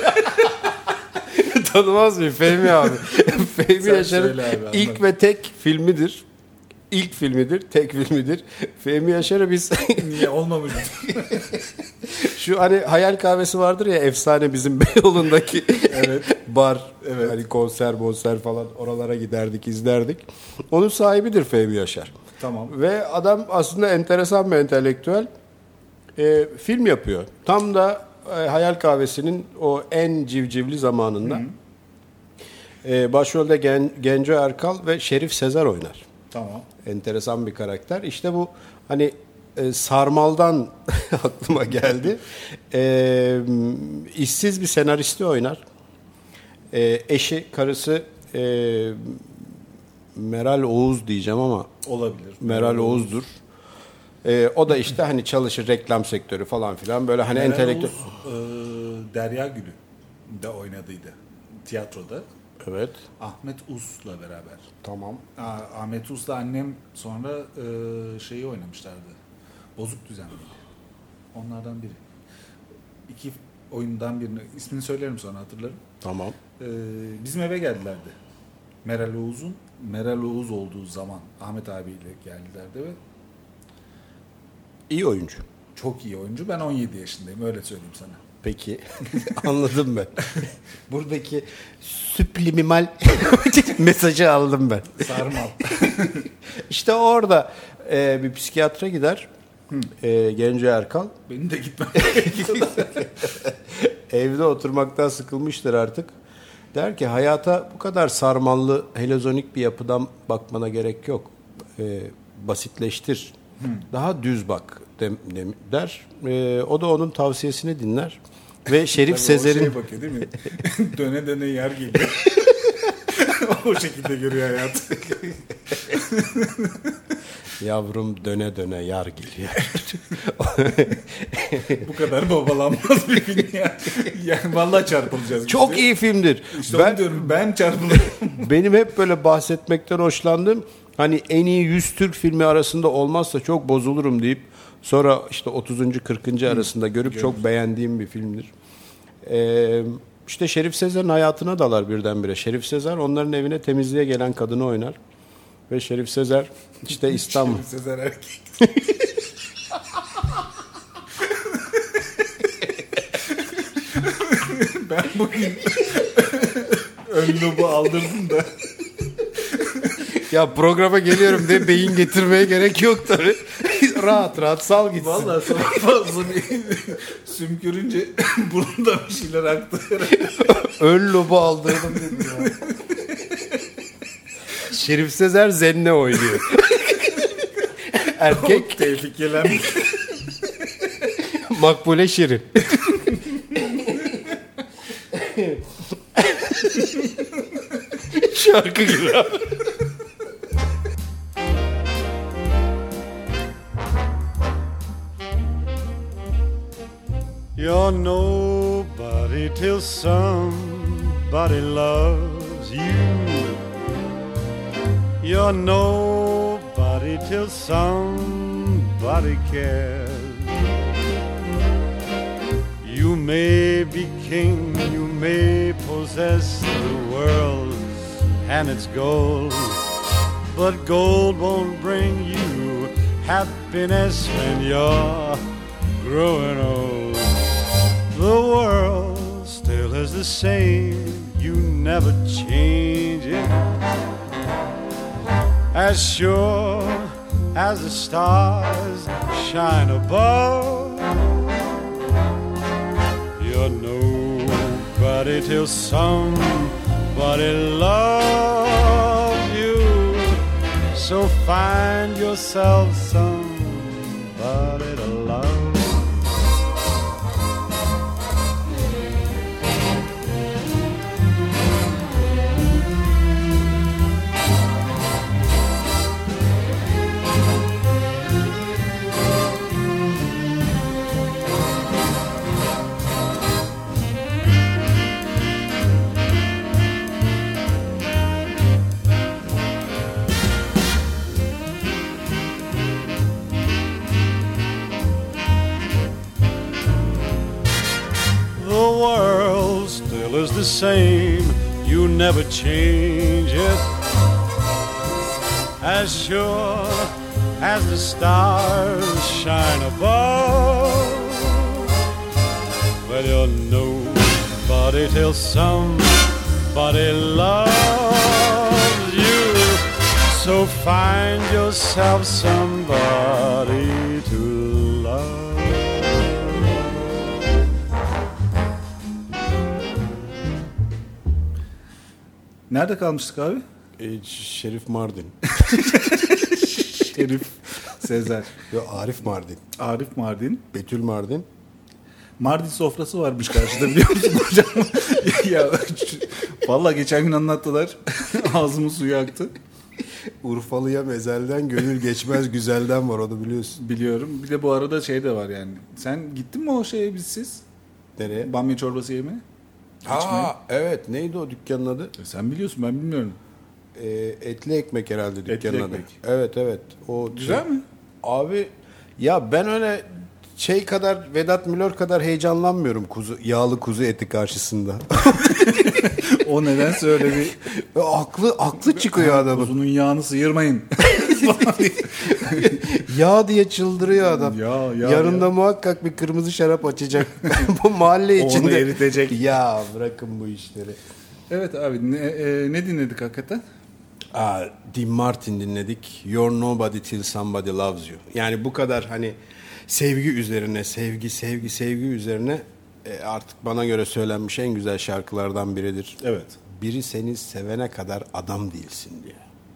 tanımaz mıyım Fehmi abi? Fehmi Sen Yaşar'ın söyle abi, ilk anladım. ve tek filmidir. İlk filmidir, tek filmidir. Fehmi Yaşar'ı biz Niye olmamış? şu hani Hayal Kahvesi vardır ya, efsane bizim Beyoğlu'ndaki bar. Evet. Hani konser falan, oralara giderdik, izlerdik. Onun sahibidir Fehmi Yaşar. Tamam. Ve adam aslında enteresan bir entelektüel. Film yapıyor. Tam da Hayal Kahvesi'nin o en civcivli zamanında. Başrolde Genco Erkal ve Şerif Sezer oynar. Tamam. Enteresan bir karakter. İşte bu hani Sarmal'dan aklıma geldi. İşsiz bir senaristi oynar. Eşi, karısı Meral Oğuz diyeceğim ama Olabilir. Meral Oğuz'dur. O da işte hani çalışır, reklam sektörü falan filan, böyle hani entelektüel. Derya Gül'ü de oynadıydı tiyatroda. Evet. Ahmet Us'la beraber. Tamam. Ahmet Us'la annem sonra şeyi oynamışlardı. Bozuk Düzen miydi? Onlardan biri. 2 oyundan birini, ismini söylerim sonra hatırlarım. Tamam. Bizim eve geldilerdi. Meral Oğuz olduğu zaman Ahmet abiyle geldilerdi ve İyi oyuncu. çok iyi oyuncu. Ben 17 yaşındayım, öyle söyleyeyim sana. Peki. Anladım ben. Buradaki subliminal mesajı aldım ben. Sarmal. İşte orada bir psikiyatra gider. Genco Erkal. Benim de gitmem. Evde oturmaktan sıkılmıştır artık. Der ki hayata bu kadar sarmallı, helezonik bir yapıdan bakmana gerek yok. Basitleştir. Daha düz bak der. O da onun tavsiyesini dinler. Ve Şerif Sezer'in... bakıyor değil mi? Döne döne yer geliyor. O şekilde görüyor hayatı. Yavrum döne döne yar geliyor. Bu kadar babalanmaz bir film ya. Yani vallahi çarpılacağız. Çok iyi filmdir. İşte ben diyorum, ben çarpılıyorum. Benim hep böyle bahsetmekten hoşlandığım, hani en iyi 100 Türk filmi arasında olmazsa çok bozulurum deyip sonra işte 30. 40. arasında görüp çok beğendiğim bir filmdir. İşte Şerif Sezer'in hayatına dalar birdenbire. Şerif Sezer onların evine temizliğe gelen kadını oynar. Ve Şerif Sezer işte İstanbul. Şerif Sezer erkek. Ben bugün ön lobu aldırdım da. Ya programa geliyorum diye beyin getirmeye gerek yok tabii. Rahat rahat sal gitsin. Vallahi sonra fazla bir sümkürünce burnumdan bir şeyler aktı. Ön lobu aldırdım dedim ya. Şerif Sezer Zenne oynuyor. Erkek Tevfik Yelen. Makbule Şirin. Şarkı gibi abi. You're nobody nobody till somebody loves you. You're nobody till somebody cares. You may be king, you may possess the world and its gold, but gold won't bring you happiness when you're growing old. The world still is the same, you never change it. As sure as the stars shine above, you're nobody till somebody loves you. So find yourself somebody to love. The world still is the same, you never change it. As sure as the stars shine above, well, you're nobody till somebody loves you. So find yourself somebody to love. Nerede kalmıştık abi? Şerif Mardin. Şerif Sezer. Yo, Arif Mardin. Arif Mardin. Betül Mardin. Mardin sofrası varmış karşıda, biliyor musun hocam? Ya, vallahi geçen gün anlattılar. Ağzımın suyu aktı. Urfalı'ya mezelden gönül geçmez güzelden var, onu biliyorsun. Biliyorum. Bir de bu arada şey de var yani. Sen gittin mi o şeye bizsiz? Nereye? Bamya çorbası yemeye? Aa, evet, neydi o dükkanın adı? Sen biliyorsun, ben bilmiyorum. Etli ekmek herhalde dükkanın Etli adı. ekmek. Evet. O Güzel mi? Abi ya ben öyle şey kadar, Vedat Milor kadar heyecanlanmıyorum yağlı kuzu eti karşısında. O nedense öyle bir... aklı çıkıyor adamın. Kuzunun yağını sıyırmayın. Yağ diye çıldırıyor adam. Ya, Yarında muhakkak bir kırmızı şarap açacak. Bu mahalle içinde. Onu eritecek. Ya bırakın bu işleri. Evet abi, ne dinledik hakikaten? Dean Martin dinledik. You're nobody till somebody loves you. Yani bu kadar hani sevgi üzerine, sevgi üzerine artık bana göre söylenmiş en güzel şarkılardan biridir. Evet. Biri seni sevene kadar adam değilsin diye.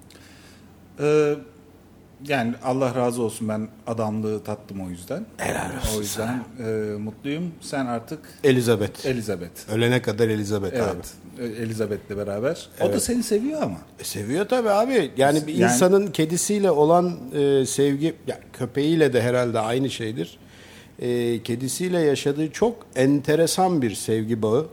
Yani Allah razı olsun, ben adamlığı tattım o yüzden. Helal olsun. O yüzden mutluyum. Sen artık Elizabeth. Ölene kadar Elizabeth abi. Evet. Elizabeth'le beraber. Evet. O da seni seviyor ama. Seviyor tabii abi. Yani bir insanın kedisiyle olan sevgi, ya köpeğiyle de herhalde aynı şeydir. Kedisiyle yaşadığı çok enteresan bir sevgi bağı.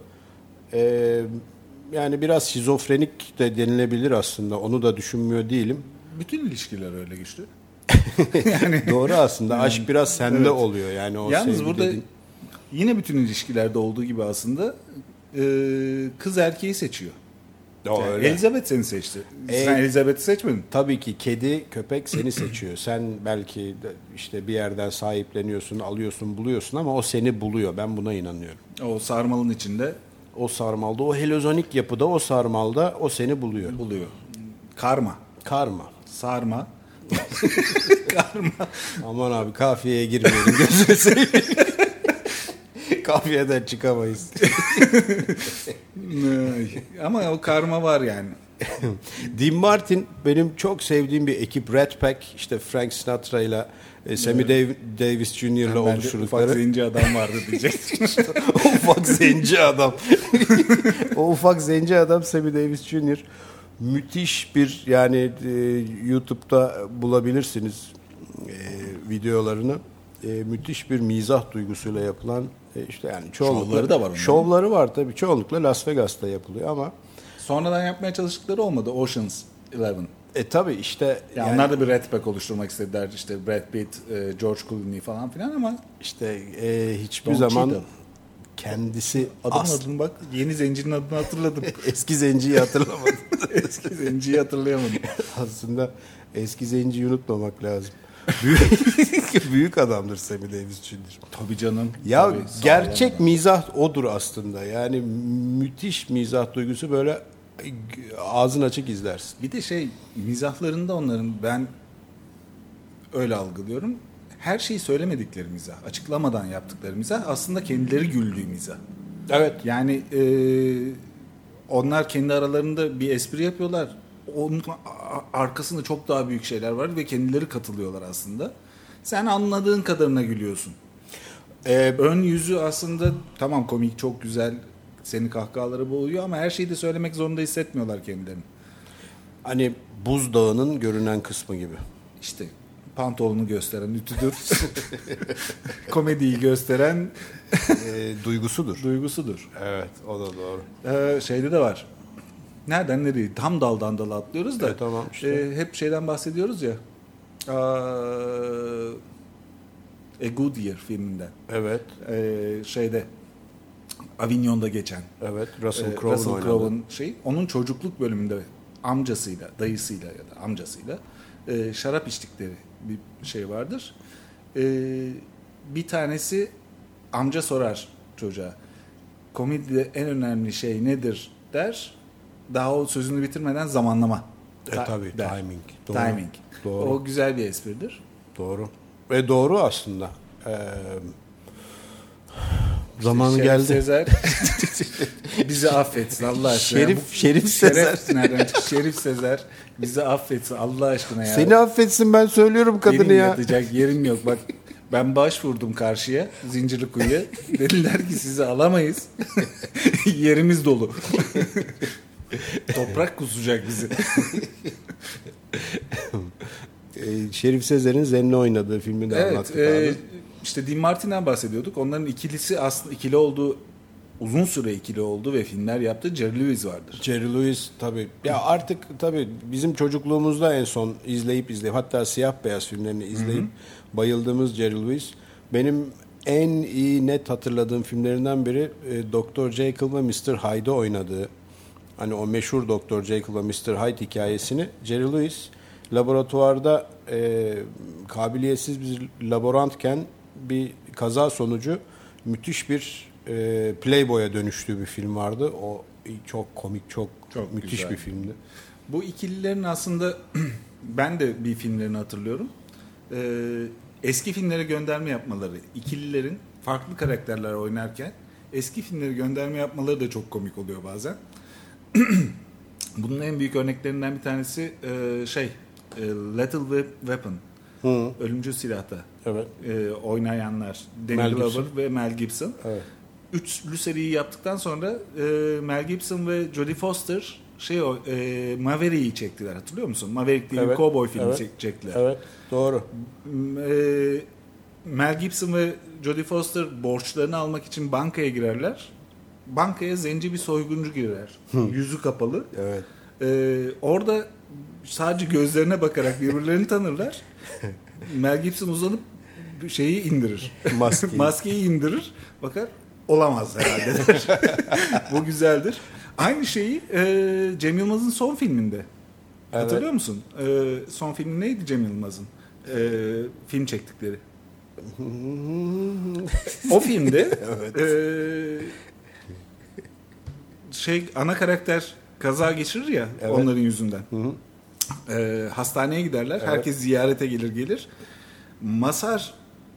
Yani biraz şizofrenik de denilebilir aslında. Onu da düşünmüyor değilim. Bütün ilişkiler öyle güçlü. Yani doğru aslında. Yani, aşk biraz sende oluyor. Yani o yalnız burada yine bütün ilişkilerde olduğu gibi aslında kız erkeği seçiyor. Yani Elizabeth seni seçti. Sen Elizabeth'i seçmedin. Tabii ki kedi, köpek seni seçiyor. Sen belki işte bir yerden sahipleniyorsun, alıyorsun, buluyorsun ama o seni buluyor. Ben buna inanıyorum. O sarmalın içinde. O sarmalda, o helozonik yapıda, o sarmalda o seni buluyor. Karma. Sarma. Karma. Aman abi, kafiyeye girmeyelim. Gözünü seveyim. Kafiyeden çıkamayız. Ama o karma var yani. Dean Martin benim çok sevdiğim bir ekip. Rat Pack, işte Frank Sinatra ile Sammy Davis Jr. ile oluşturdukları. Ufak zenci adam vardı diyeceksin. Ufak zenci adam. O ufak zenci adam Sammy Davis Jr. Müthiş bir, yani YouTube'da bulabilirsiniz videolarını. müthiş bir mizah duygusuyla yapılan işte yani çoğunlukla Şovları da var onların. Şovları var tabii. Çoğunlukla Las Vegas'ta yapılıyor ama Sonradan yapmaya çalıştıkları olmadı. Ocean's 11. tabii işte Yani onlar da bir red pack oluşturmak istediler. İşte Brad Pitt, George Clooney falan filan ama işte hiçbir Don zaman Cheadle. kendisi adını bak. Yeni zencinin adını hatırladım. eski zenciyi hatırlamadım. Eski zenciyi hatırlayamadım. Aslında eski zenciyi unutmamak lazım. Büyük adamdır Sammy Davis Jr. Tabii canım. Ya Tabii, gerçek sağlam. mizah odur aslında. Yani müthiş mizah duygusu böyle ağzın açık izlersin. Bir de mizahlarında onların ben öyle algılıyorum. Her şeyi söylemedikleri mizah, açıklamadan yaptıkları mizah aslında kendileri güldüğü mizah. Evet. Yani onlar kendi aralarında bir espri yapıyorlar. Onun arkasında çok daha büyük şeyler var ve kendileri katılıyorlar aslında. Sen anladığın kadarına gülüyorsun. Ön yüzü aslında tamam komik, çok güzel, seni kahkahalara boğuyor ama her şeyi de söylemek zorunda hissetmiyorlar kendilerini. Hani buzdağının görünen kısmı gibi. İşte pantolonu gösteren ütüdür. Komediyi gösteren Duygusudur. Evet, o da doğru. Şeyde de var. Nereden nereye? Tam daldan dala atlıyoruz da. Evet, tamam işte. Hep şeyden bahsediyoruz ya. A Good Year filminden. Evet. Şeyde Avignon'da geçen. Evet, Russell Crowe'un oynadığı. Crowe'un onun çocukluk bölümünde amcasıyla, dayısıyla ya da amcasıyla şarap içtikleri bir şey vardır. Bir tanesi amca sorar çocuğa. Komedide en önemli şey nedir der. Daha o sözünü bitirmeden zamanlama. Tabii, der. timing. Doğru. Timing. Doğru. O güzel bir espridir. Doğru. Ve doğru aslında. Zamanı Şerif geldi. Sezer bizi affetsin Allah aşkına. Şerif Sezer. Nereden çıktı? Şerif Sezer bizi affetsin Allah aşkına ya. Seni affetsin, ben söylüyorum kadını Benim ya. yatacak yerim yok. Bak ben başvurdum karşıya Zincirlikuyu'ya. Dediler ki sizi alamayız. Yerimiz dolu. Toprak kusacak bizi. Şerif Sezer'in Zen'le oynadığı filmi de anlattık abi. İşte Dean Martin'den bahsediyorduk. Onların ikilisi aslında ikili olduğu, uzun süre ikili oldu ve filmler yaptı. Jerry Lewis vardır. Jerry Lewis tabii. Ya artık tabii bizim çocukluğumuzda en son izleyip hatta siyah beyaz filmlerini izleyip bayıldığımız Jerry Lewis. Benim en iyi net hatırladığım filmlerinden biri Dr. Jekyll ve Mr. Hyde'ı oynadığı. Hani o meşhur Dr. Jekyll ve Mr. Hyde hikayesini Jerry Lewis laboratuvarda kabiliyetsiz bir laborantken bir kaza sonucu müthiş bir playboy'a dönüştüğü bir film vardı. O çok komik, çok müthiş güzel bir filmdi. Bu ikililerin aslında ben de bir filmlerini hatırlıyorum. Eski filmlere gönderme yapmaları, ikililerin farklı karakterler oynarken eski filmlere gönderme yapmaları da çok komik oluyor bazen. Bunun en büyük örneklerinden bir tanesi Lethal Weapon. Ölümcül Silah'ta Evet. oynayanlar Danny Mel Glover Gibson ve Mel Gibson. Evet. Üçlü seriyi yaptıktan sonra Mel Gibson ve Jodie Foster Maverick'i çektiler, hatırlıyor musun? Maverick diye bir cowboy filmi çektiler. Evet, doğru. Mel Gibson ve Jodie Foster borçlarını almak için bankaya girerler. Bankaya zenci bir soyguncu girer. Yüzü kapalı. Evet. Orada sadece gözlerine bakarak birbirlerini tanırlar. Mel Gibson uzanıp şeyi indirir. Maskeyi indirir. Bakar, olamaz herhalde der. Bu güzeldir. Aynı şeyi Cem Yılmaz'ın son filminde. Evet. Hatırlıyor musun? Son filmi neydi Cem Yılmaz'ın? Film çektikleri. O filmde ana karakter kaza geçirir ya onların yüzünden. Hastaneye giderler. Evet. Herkes ziyarete gelir. Masar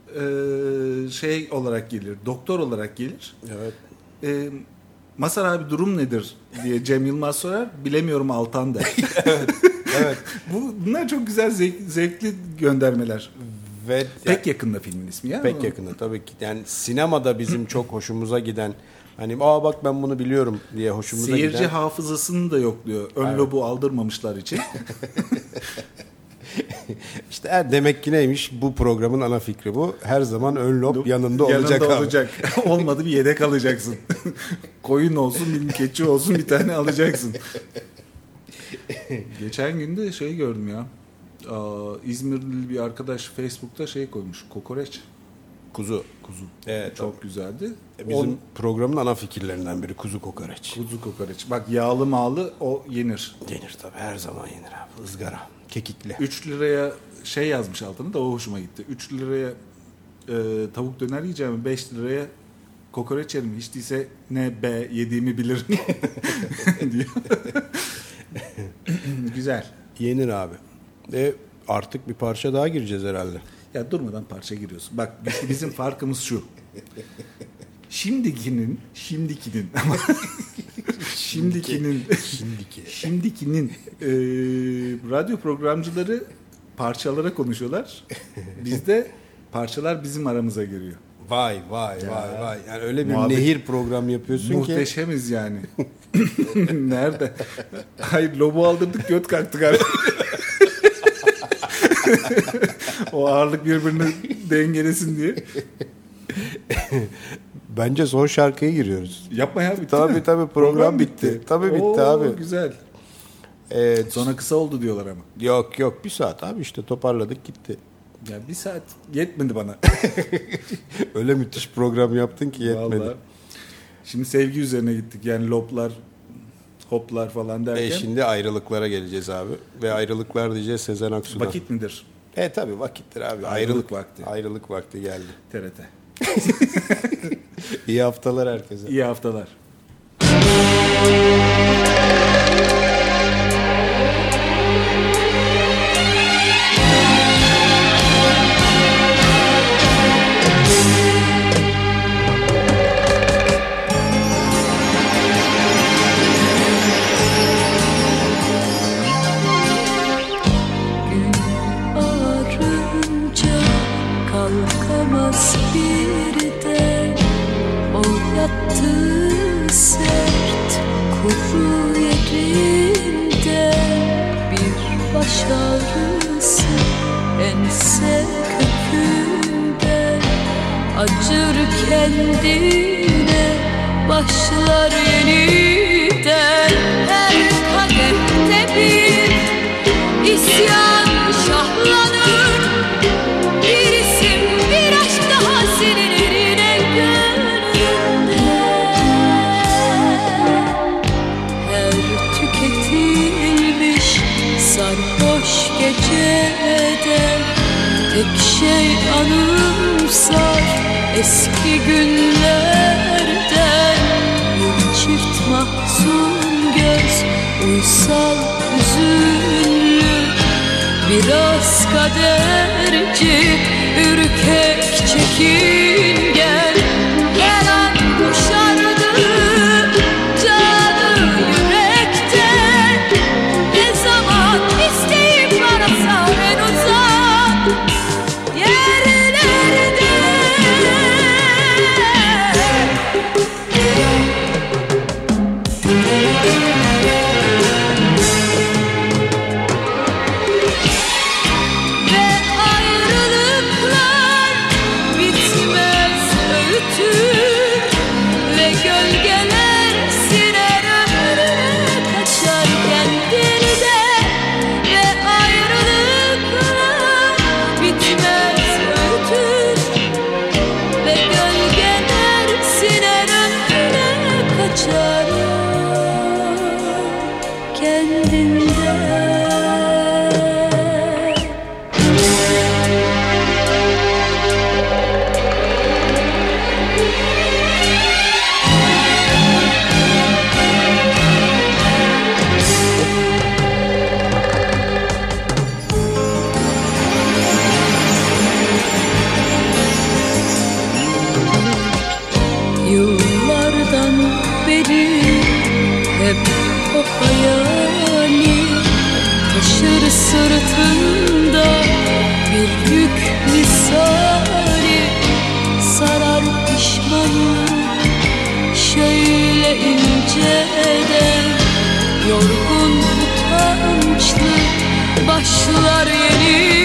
olarak gelir. Doktor olarak gelir. Evet. Masar abi durum nedir diye Cem Yılmaz sorar. Bilemiyorum Altan der. Evet. Bunlar çok güzel zevkli göndermeler. Ve pek yakında filmin ismi ya. Pek yakında tabii ki. Yani sinemada bizim çok hoşumuza giden, hani bak ben bunu biliyorum diye hoşumuza giden. Seyirci hafızasını da yokluyor. Ön lobu aldırmamışlar için. İşte demek ki neymiş bu programın ana fikri bu. Her zaman ön lob yanında olacak abi. Olacak. Olmadı bir yedek alacaksın. Koyun olsun, bir keçi olsun, bir tane alacaksın. Geçen gün de şey gördüm ya. İzmirli bir arkadaş Facebook'ta şey koymuş. Kokoreç. Kuzu. Evet, Çok güzeldi. Bizim programın ana fikirlerinden biri kuzu kokoreç. Kuzu kokoreç. Bak yağlı mağlı o yenir. Yenir tabii, her zaman yenir abi. Izgara, kekikli. 3 liraya şey yazmış altına da o hoşuma gitti. 3 liraya tavuk döner yiyeceğim, 5 liraya kokoreç yerim. Hiç değilse ne be yediğimi bilirim diyor. Güzel. Yenir abi. Artık bir parça daha gireceğiz herhalde. Ya durmadan parça giriyorsun. Bak bizim farkımız şu. Şimdikinin ama şimdikinin radyo programcıları parçalara konuşuyorlar. Bizde parçalar bizim aramıza giriyor. Vay. Yani öyle bir nehir program yapıyorsun muhteşemiz yani. Nerede? Hayır, lobu aldırdık, göt kalktık abi. O ağırlık birbirini dengelesin diye. Bence son şarkıya giriyoruz. Yapma ya, bitti tabii, mi? Tabii program bitti. Tabii bitti abi. Güzel. Sonra kısa oldu diyorlar ama. Yok 1 saat abi, işte toparladık gitti. Ya 1 saat yetmedi bana. Öyle müthiş program yaptın ki yetmedi. Vallahi. Şimdi sevgi üzerine gittik. Yani loplar, hoplar falan derken. Şimdi ayrılıklara geleceğiz abi. Ve ayrılıklar diyeceğiz Sezen Aksu'dan. Vakit midir? Tabii vakittir abi. Ayrılık vakti. Ayrılık vakti geldi. TRT. İyi haftalar herkese. İyi haftalar. Kalkamaz bir de o yattı sert kuru yerinde, bir baş ağrısı ense kökünde, acır kendine başlar yeniden. Her kadehte bir isyan şahlanır, bir isim, bir aşk daha silinir yine gönlümde. Her tüketilmiş sarhoş gecede tek şey anımsar eski günlerden. Bir çift mahzun göz, uysal hüzünlü, biraz kaderci, ürkek çekingen. Her an kuşardı canı yürekten, ne zaman isteyip arasa en uzak yerlerde. Yıllardan beri hep o hayali taşır sırtında bir yük misali, sarar pişmanlık şöyle inceden. Yorgun utançlı başlar yeni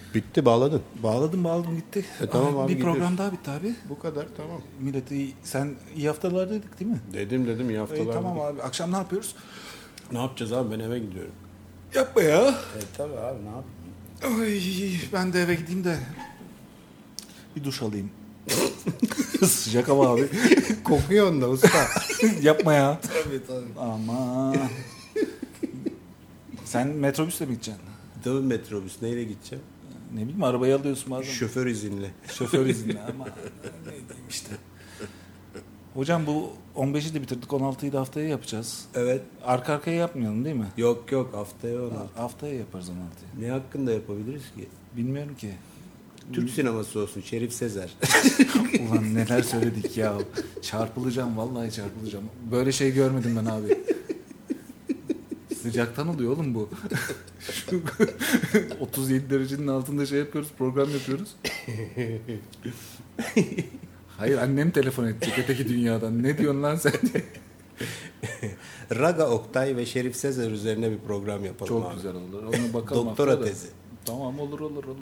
Bitti, bağladın. Bağladım gitti. Tamam abi, bir program gidiyoruz. daha bitti abi. Bu kadar, tamam. Milleti sen iyi haftalar dedik değil mi? Dedim iyi haftalar. Tamam abi. Akşam ne yapıyoruz? Ne yapacağız abi, ben eve gidiyorum. Yapma ya. Tabii abi, ne yapayım? Ay, ben de eve gideyim de bir duş alayım. Sıcak hava abi. Kokuyorsun da usta. Yapma ya. Tabii. Ama sen metrobüsle mi gideceksin? Tabii metrobüs, neyle gideceğim? Ne bileyim, arabayı alıyorsun bazen. Şoför izinli. Şoför izinli ama ne diyeyim işte. Hocam bu 15'i de bitirdik, 16'yı da haftaya yapacağız. Evet. Arka arkaya yapmayalım değil mi? Yok haftaya onu. Haftaya yaparız 16'yı. Ne hakkında yapabiliriz ki? Bilmiyorum ki. Türk sineması olsun, Şerif Sezer. Ulan neler söyledik ya. Çarpılacağım, vallahi çarpılacağım. Böyle şey görmedim ben abi. Sıcaktan oluyor oğlum bu. Şu 37 derecenin altında şey yapıyoruz, program yapıyoruz. Hayır, annem telefon edecek öteki dünyadan. Ne diyorsun lan sen? Raga Oktay ve Şerif Sezer üzerine bir program yapalım. Çok abi. güzel olur. Ona bakalım. Doktora tezi. Tamam, olur.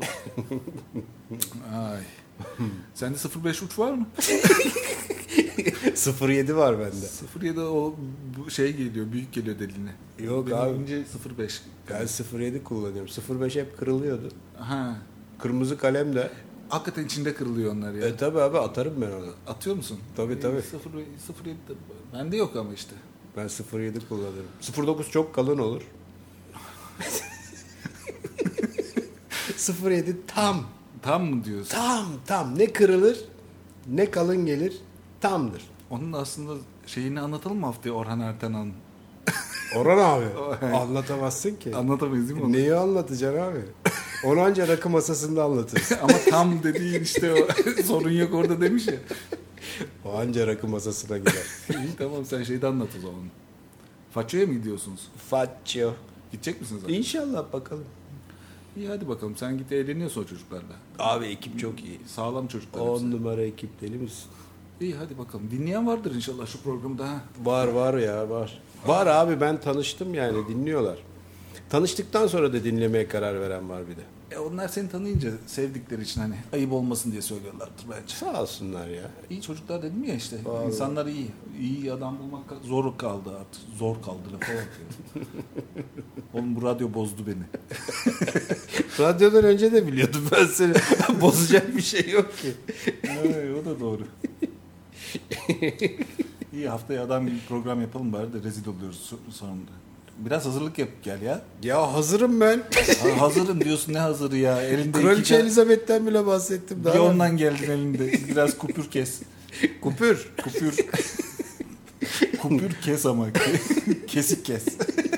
Ay. Sende 05 uç var mı? 07 var bende. 07 o bu şey geliyor, büyük geliyor diline. Yok benim abi. önce 05. Ben 07 kullanıyorum. 05 hep kırılıyordu. Ha. Kırmızı kalem de. Hakikaten içinde kırılıyor onlar ya. Tabii abi, atarım ben onu. Atıyor musun? Tabii. 07 bende yok ama işte. Ben 07 kullanıyorum. 09 çok kalın olur. 07 tam. Tam mı diyorsun? Tam. Ne kırılır ne kalın gelir. Tamdır. Onun aslında şeyini anlatalım mı haftaya Orhan Ertenan'ın? Orhan abi. Anlatamazsın ki. Anlatamayız değil mi onu? Neyi anlatacaksın abi? Onu anca rakı masasında anlatırsın. Ama tam dediğin işte o sorun yok orada demiş ya. O anca rakı masasına gider. İyi, tamam, sen şeyde anlat o zaman. Faço'ya mı gidiyorsunuz? Faccio. Gidecek misiniz zaten? İnşallah, bakalım. İyi, hadi bakalım. Sen git, eğleniyorsun o çocuklarla. Abi ekip çok iyi. Sağlam çocuklar. 10 hepsi. numara ekip, deli misin? İyi, hadi bakalım. Dinleyen vardır inşallah şu programı da. Var ya, var. Var abi, ben tanıştım yani, dinliyorlar. Tanıştıktan sonra da dinlemeye karar veren var bir de. Onlar seni tanıyınca sevdikleri için hani ayıp olmasın diye söylüyorlardır bence. Sağ olsunlar ya. İyi çocuklar dedim ya işte. Vallahi. İnsanlar iyi. İyi adam bulmak zor kaldı artık. Zor kaldı lafı bak ya. Oğlum bu radyo bozdu beni. Radyodan önce de biliyordum ben seni. Bozacak bir şey yok ki. Evet, o da doğru. İyi, haftaya adam gibi program yapalım bari de rezil oluyoruz sonunda. Biraz hazırlık yap gel ya. Ya hazırım ben. Hazırım diyorsun, ne hazırı ya? Elinde Kraliçe Elizabeth'ten bile bahsettim. Bir ondan geldin elinde. Biraz kupür kes. Kupür. Kupür kes ama. Kesik kes.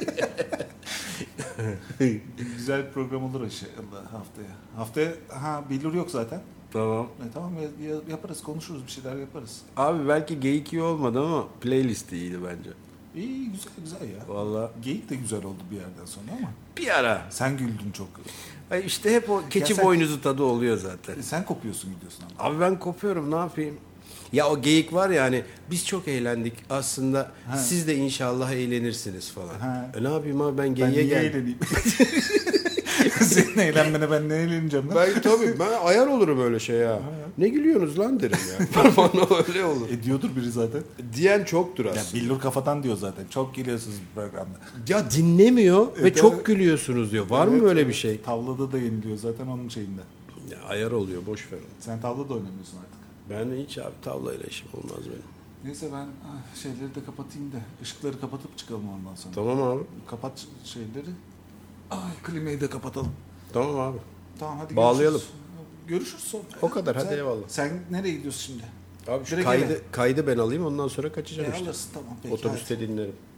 Güzel bir program olur inşallah haftaya. Haftaya Billur yok zaten. Tamam. Tamam yaparız, konuşuruz, bir şeyler yaparız. Abi belki geyik iyi olmadı ama playlist iyiydi bence. İyi, güzel ya. Vallahi. Geyik de güzel oldu bir yerden sonra ama. Bir ara. Sen güldün çok. Ay işte hep o keçi sen- boynuzu tadı oluyor zaten. Sen kopuyorsun, gidiyorsun ama. Abi ben kopuyorum, ne yapayım? Ya o geyik var ya hani, biz çok eğlendik aslında, siz de inşallah eğlenirsiniz falan. Ha. Ne yapayım abi, ben Ben geyiğe niye geldim. eğleneyim? Senin eğlenmene ben ne eğleneceğim lan? Ben ayar olurum öyle şey ya. Ne gülüyorsunuz lan derim ya. Bana öyle olur. Ediyordur biri zaten. Diyen çoktur Ya aslında. Billur kafadan diyor zaten. Çok gülüyorsunuz bu programda. Ya dinlemiyor ve Evet, çok evet. gülüyorsunuz diyor. Var mı Evet, böyle evet. bir şey? Tavlada da yeniliyor zaten onun şeyinde. Ya ayar oluyor, boş ver. Sen tavla da oynamıyorsun artık. Ben hiç abi tavlayla işim olmaz benim. Neyse ben şeyleri de kapatayım da ışıkları kapatıp çıkalım ondan sonra. Tamam abi. Kapat şeyleri. Klimayı da kapatalım. Tamam abi. Tamam, hadi Bağlayalım. Görüşürüz sonra. O kadar, hadi Sen- eyvallah. Sen nereye gidiyorsun şimdi? Abi şu Direkt eve. kaydı ben alayım, ondan sonra kaçacağım işte. Alırsın, tamam peki. Otobüste dinlerim.